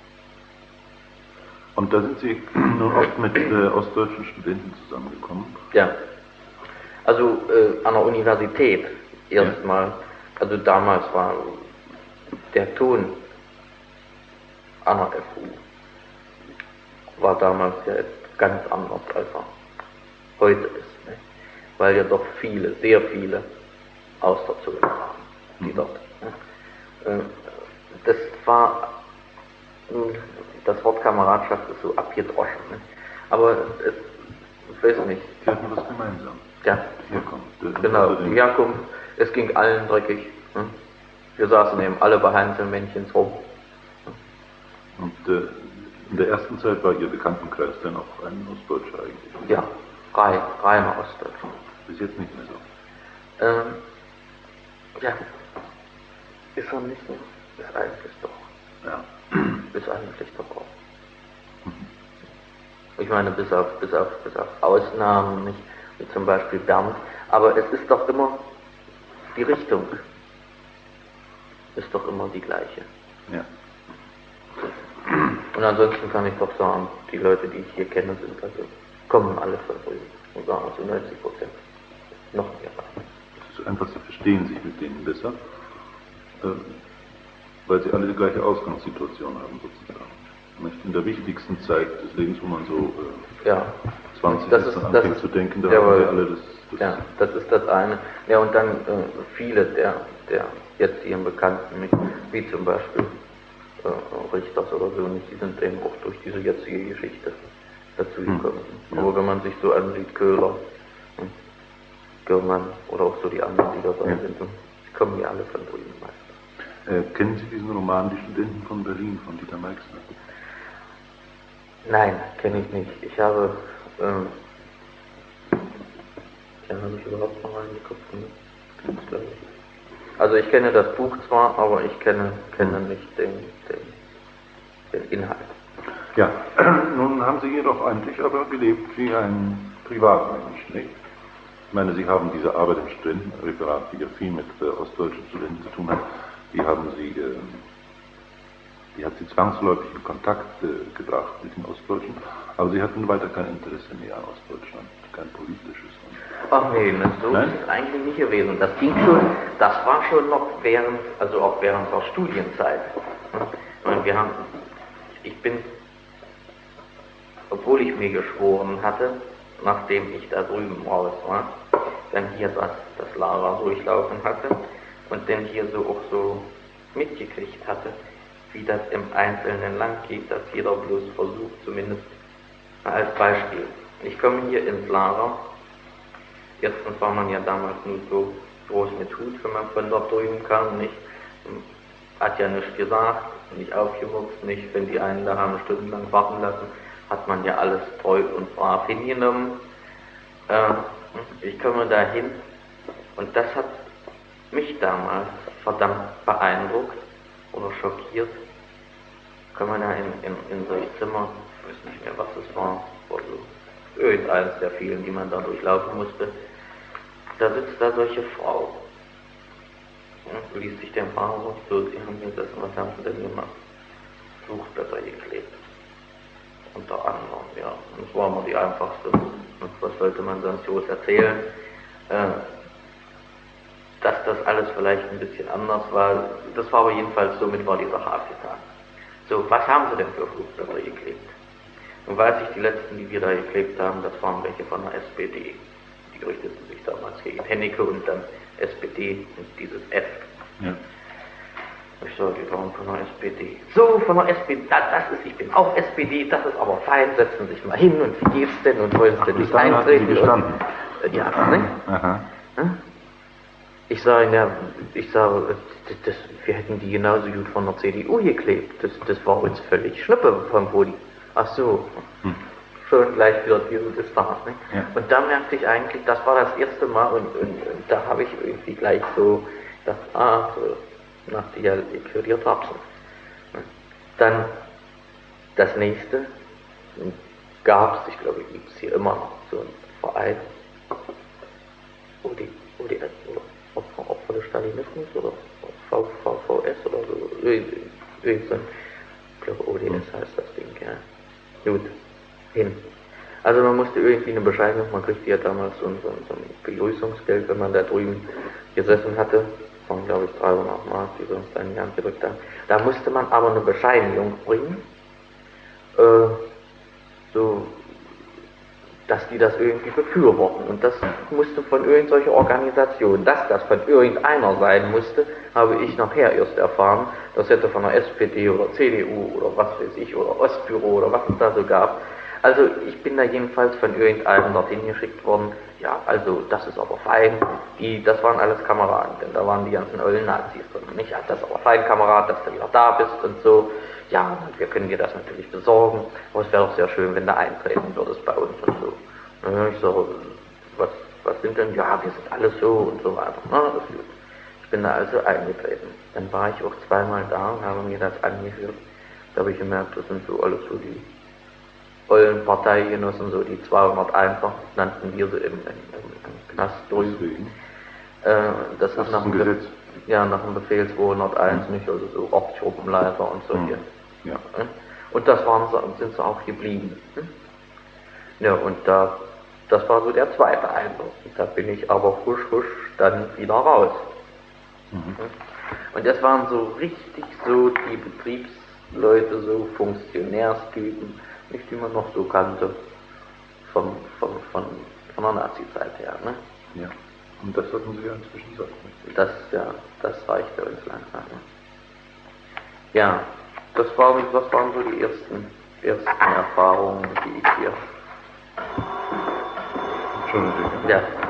Speaker 1: Und da sind Sie nun oft mit ostdeutschen Studenten zusammengekommen?
Speaker 2: Ja. Also an der Universität erstmal. Also damals war der Ton an der FU war damals ja ganz anders, als er heute ist. Ne? Weil ja doch viele, sehr viele aus der Zone waren, die dort. Ne? Das war, das Wort Kameradschaft ist so abgedroschen. Ne? Aber ich weiß nicht.
Speaker 1: Sie hatten was gemeinsam.
Speaker 2: Ja.
Speaker 1: Die Herkunft.
Speaker 2: Genau, die Herkunft, es ging allen dreckig. Ne? Wir saßen eben alle bei Heinzelmännchens rum.
Speaker 1: Und in der ersten Zeit war Ihr Bekanntenkreis dann auch ein Ostdeutscher eigentlich?
Speaker 2: Ja, reiner Ostdeutscher.
Speaker 1: Bis jetzt nicht mehr so?
Speaker 2: Ja, ist er nicht mehr? Ist eigentlich doch.
Speaker 1: Ja.
Speaker 2: Ist eigentlich doch auch. Ich meine, bis auf Ausnahmen, nicht? Wie zum Beispiel Bernd, aber es ist doch immer die Richtung. Ist doch immer die gleiche.
Speaker 1: Ja.
Speaker 2: Und ansonsten kann ich doch sagen, die Leute, die ich hier kenne, kommen alle von drüben. Und sagen zu 90%. Noch mehr.
Speaker 1: Es ist einfach, Sie verstehen sich mit denen besser, weil Sie alle die gleiche Ausgangssituation haben, sozusagen. Nicht? In der wichtigsten Zeit des Lebens, wo man so 20 ist, dann anfängt zu denken, da haben wir alle das.
Speaker 2: Ja, das ist das eine. Ja, und dann viele der jetzt hier im Bekannten, wie zum Beispiel Richters oder so nicht, die sind eben auch durch diese jetzige Geschichte dazu gekommen. Ja. Aber wenn man sich so ansieht, Köhler, Girmann oder auch so die anderen, die dabei sind, die kommen ja alle von drüben meistens.
Speaker 1: Kennen Sie diesen Roman Die Studenten von Berlin von Dieter Meixner?
Speaker 2: Nein, kenne ich nicht. Ich habe ich überhaupt mal reingeguckt? Ne? Also ich kenne das Buch zwar, aber ich kenne nicht den Inhalt.
Speaker 1: Ja, nun haben Sie jedoch eigentlich aber gelebt wie ein Privatmensch, nicht? Ich meine, Sie haben diese Arbeit im Studentenreferat, die ja viel mit ostdeutschen Studenten zu tun hat, die hat Sie zwangsläufig in Kontakt gebracht mit den Ostdeutschen, aber Sie hatten weiter kein Interesse mehr an Ostdeutschland, kein politisches.
Speaker 2: Ach nee, so ist es eigentlich nicht gewesen. Das ging schon, das war schon noch während der Studienzeit. Obwohl ich mir geschworen hatte, nachdem ich da drüben raus war, dann hier das Lager durchlaufen hatte und dann hier so auch so mitgekriegt hatte, wie das im einzelnen Land geht, dass jeder bloß versucht, zumindest als Beispiel. Ich komme hier ins Lager. Erstens war man ja damals nur so groß mit Hut, wenn man von dort drüben kam, nicht? Hat ja nichts gesagt, nicht aufgemuckt, nicht, wenn die einen da haben stundenlang warten lassen, hat man ja alles treu und brav hingenommen. Ich komme da hin und das hat mich damals verdammt beeindruckt oder schockiert. Kommen wir da in so ein Zimmer, ich weiß nicht mehr, was es war, also irgendeines der vielen, die man da durchlaufen musste. Da sitzt da solche Frau. Du liest sich den Fahrer so, sie haben gesessen, was haben sie denn gemacht? Fluchblätter geklebt. Unter anderem, ja. Und das war immer die einfachste. Und was sollte man sonst groß erzählen? Dass das alles vielleicht ein bisschen anders war, das war aber jedenfalls somit war die Sache abgetan. So, was haben sie denn für Flugblätter geklebt? Nun weiß ich, die letzten, die wir da geklebt haben, das waren welche von der SPD. Die richteten sich damals gegen Hennecke und dann SPD und dieses F. Ja. Ich sage, die waren von der SPD. So, von der SPD, ich bin auch SPD, das ist aber fein, setzen Sie sich mal hin und wie geht's denn und wollen Sie denn nicht eintreten? Ja, ne? Aha. Ich sage, wir hätten die genauso gut von der CDU geklebt. Das war uns völlig Schnuppe vom Bodi. Ach so, schon gleich wieder diese Distanz. Ne? Ja. Und da merkte ich eigentlich, das war das erste Mal und da habe ich irgendwie gleich so gedacht, nachdem ich ignoriert habe. Dann das nächste gab es, ich glaube, gibt es hier immer noch so einen Verein, ODS oder Opfer des Stalinismus oder VVS oder so, irgend so ein, ich glaube ODS heißt das Ding, ja. Gut, hin. Also man musste irgendwie eine Bescheinigung, man kriegte ja damals so ein Begrüßungsgeld, wenn man da drüben gesessen hatte, von glaube ich 300 Mark, die wir uns dann in die Hand gedrückt haben. Da musste man aber eine Bescheinigung bringen, so, dass die das irgendwie befürworten. Und das musste von irgendwelcher Organisation. Dass das von irgendeiner sein musste, habe ich nachher erst erfahren. Das hätte von der SPD oder CDU oder was weiß ich, oder Ostbüro oder was es da so gab. Also ich bin da jedenfalls von irgendeinem dorthin geschickt worden. Ja, also das ist aber fein. Das waren alles Kameraden, denn da waren die ganzen ollen Nazis drin. Nicht, ja, das ist aber fein, Kamerad, dass du wieder da bist und so. Ja, wir können dir das natürlich besorgen, aber es wäre doch sehr schön, wenn du eintreten würdest bei uns und so. Ich so, was sind denn? Ja, wir sind alles so und so weiter. Na, das ist gut. Ich bin da also eingetreten. Dann war ich auch zweimal da und habe mir das angehört. Da habe ich gemerkt, das sind so alles so die ollen Parteigenossen, so die 201 nannten wir sie im Knast drüben. Das ist nach dem Gesetz. Ja, nach dem Befehl 201 nicht, also so Ortsgruppenleiter und so hier. Ja. Und sind sie auch geblieben. Ja, und das war so der zweite Eindruck. Da bin ich aber husch dann wieder raus. Und das waren so richtig so die Betriebsleute, so Funktionärstypen, nicht die man noch so kannte von der Nazi-Zeit her. Ne?
Speaker 1: Ja. Und das hatten Sie ja inzwischen satt.
Speaker 2: Das reichte uns langsam. Ne? Ja, Das waren so die ersten Erfahrungen, die ich hier.
Speaker 1: Entschuldigung.
Speaker 2: Ja.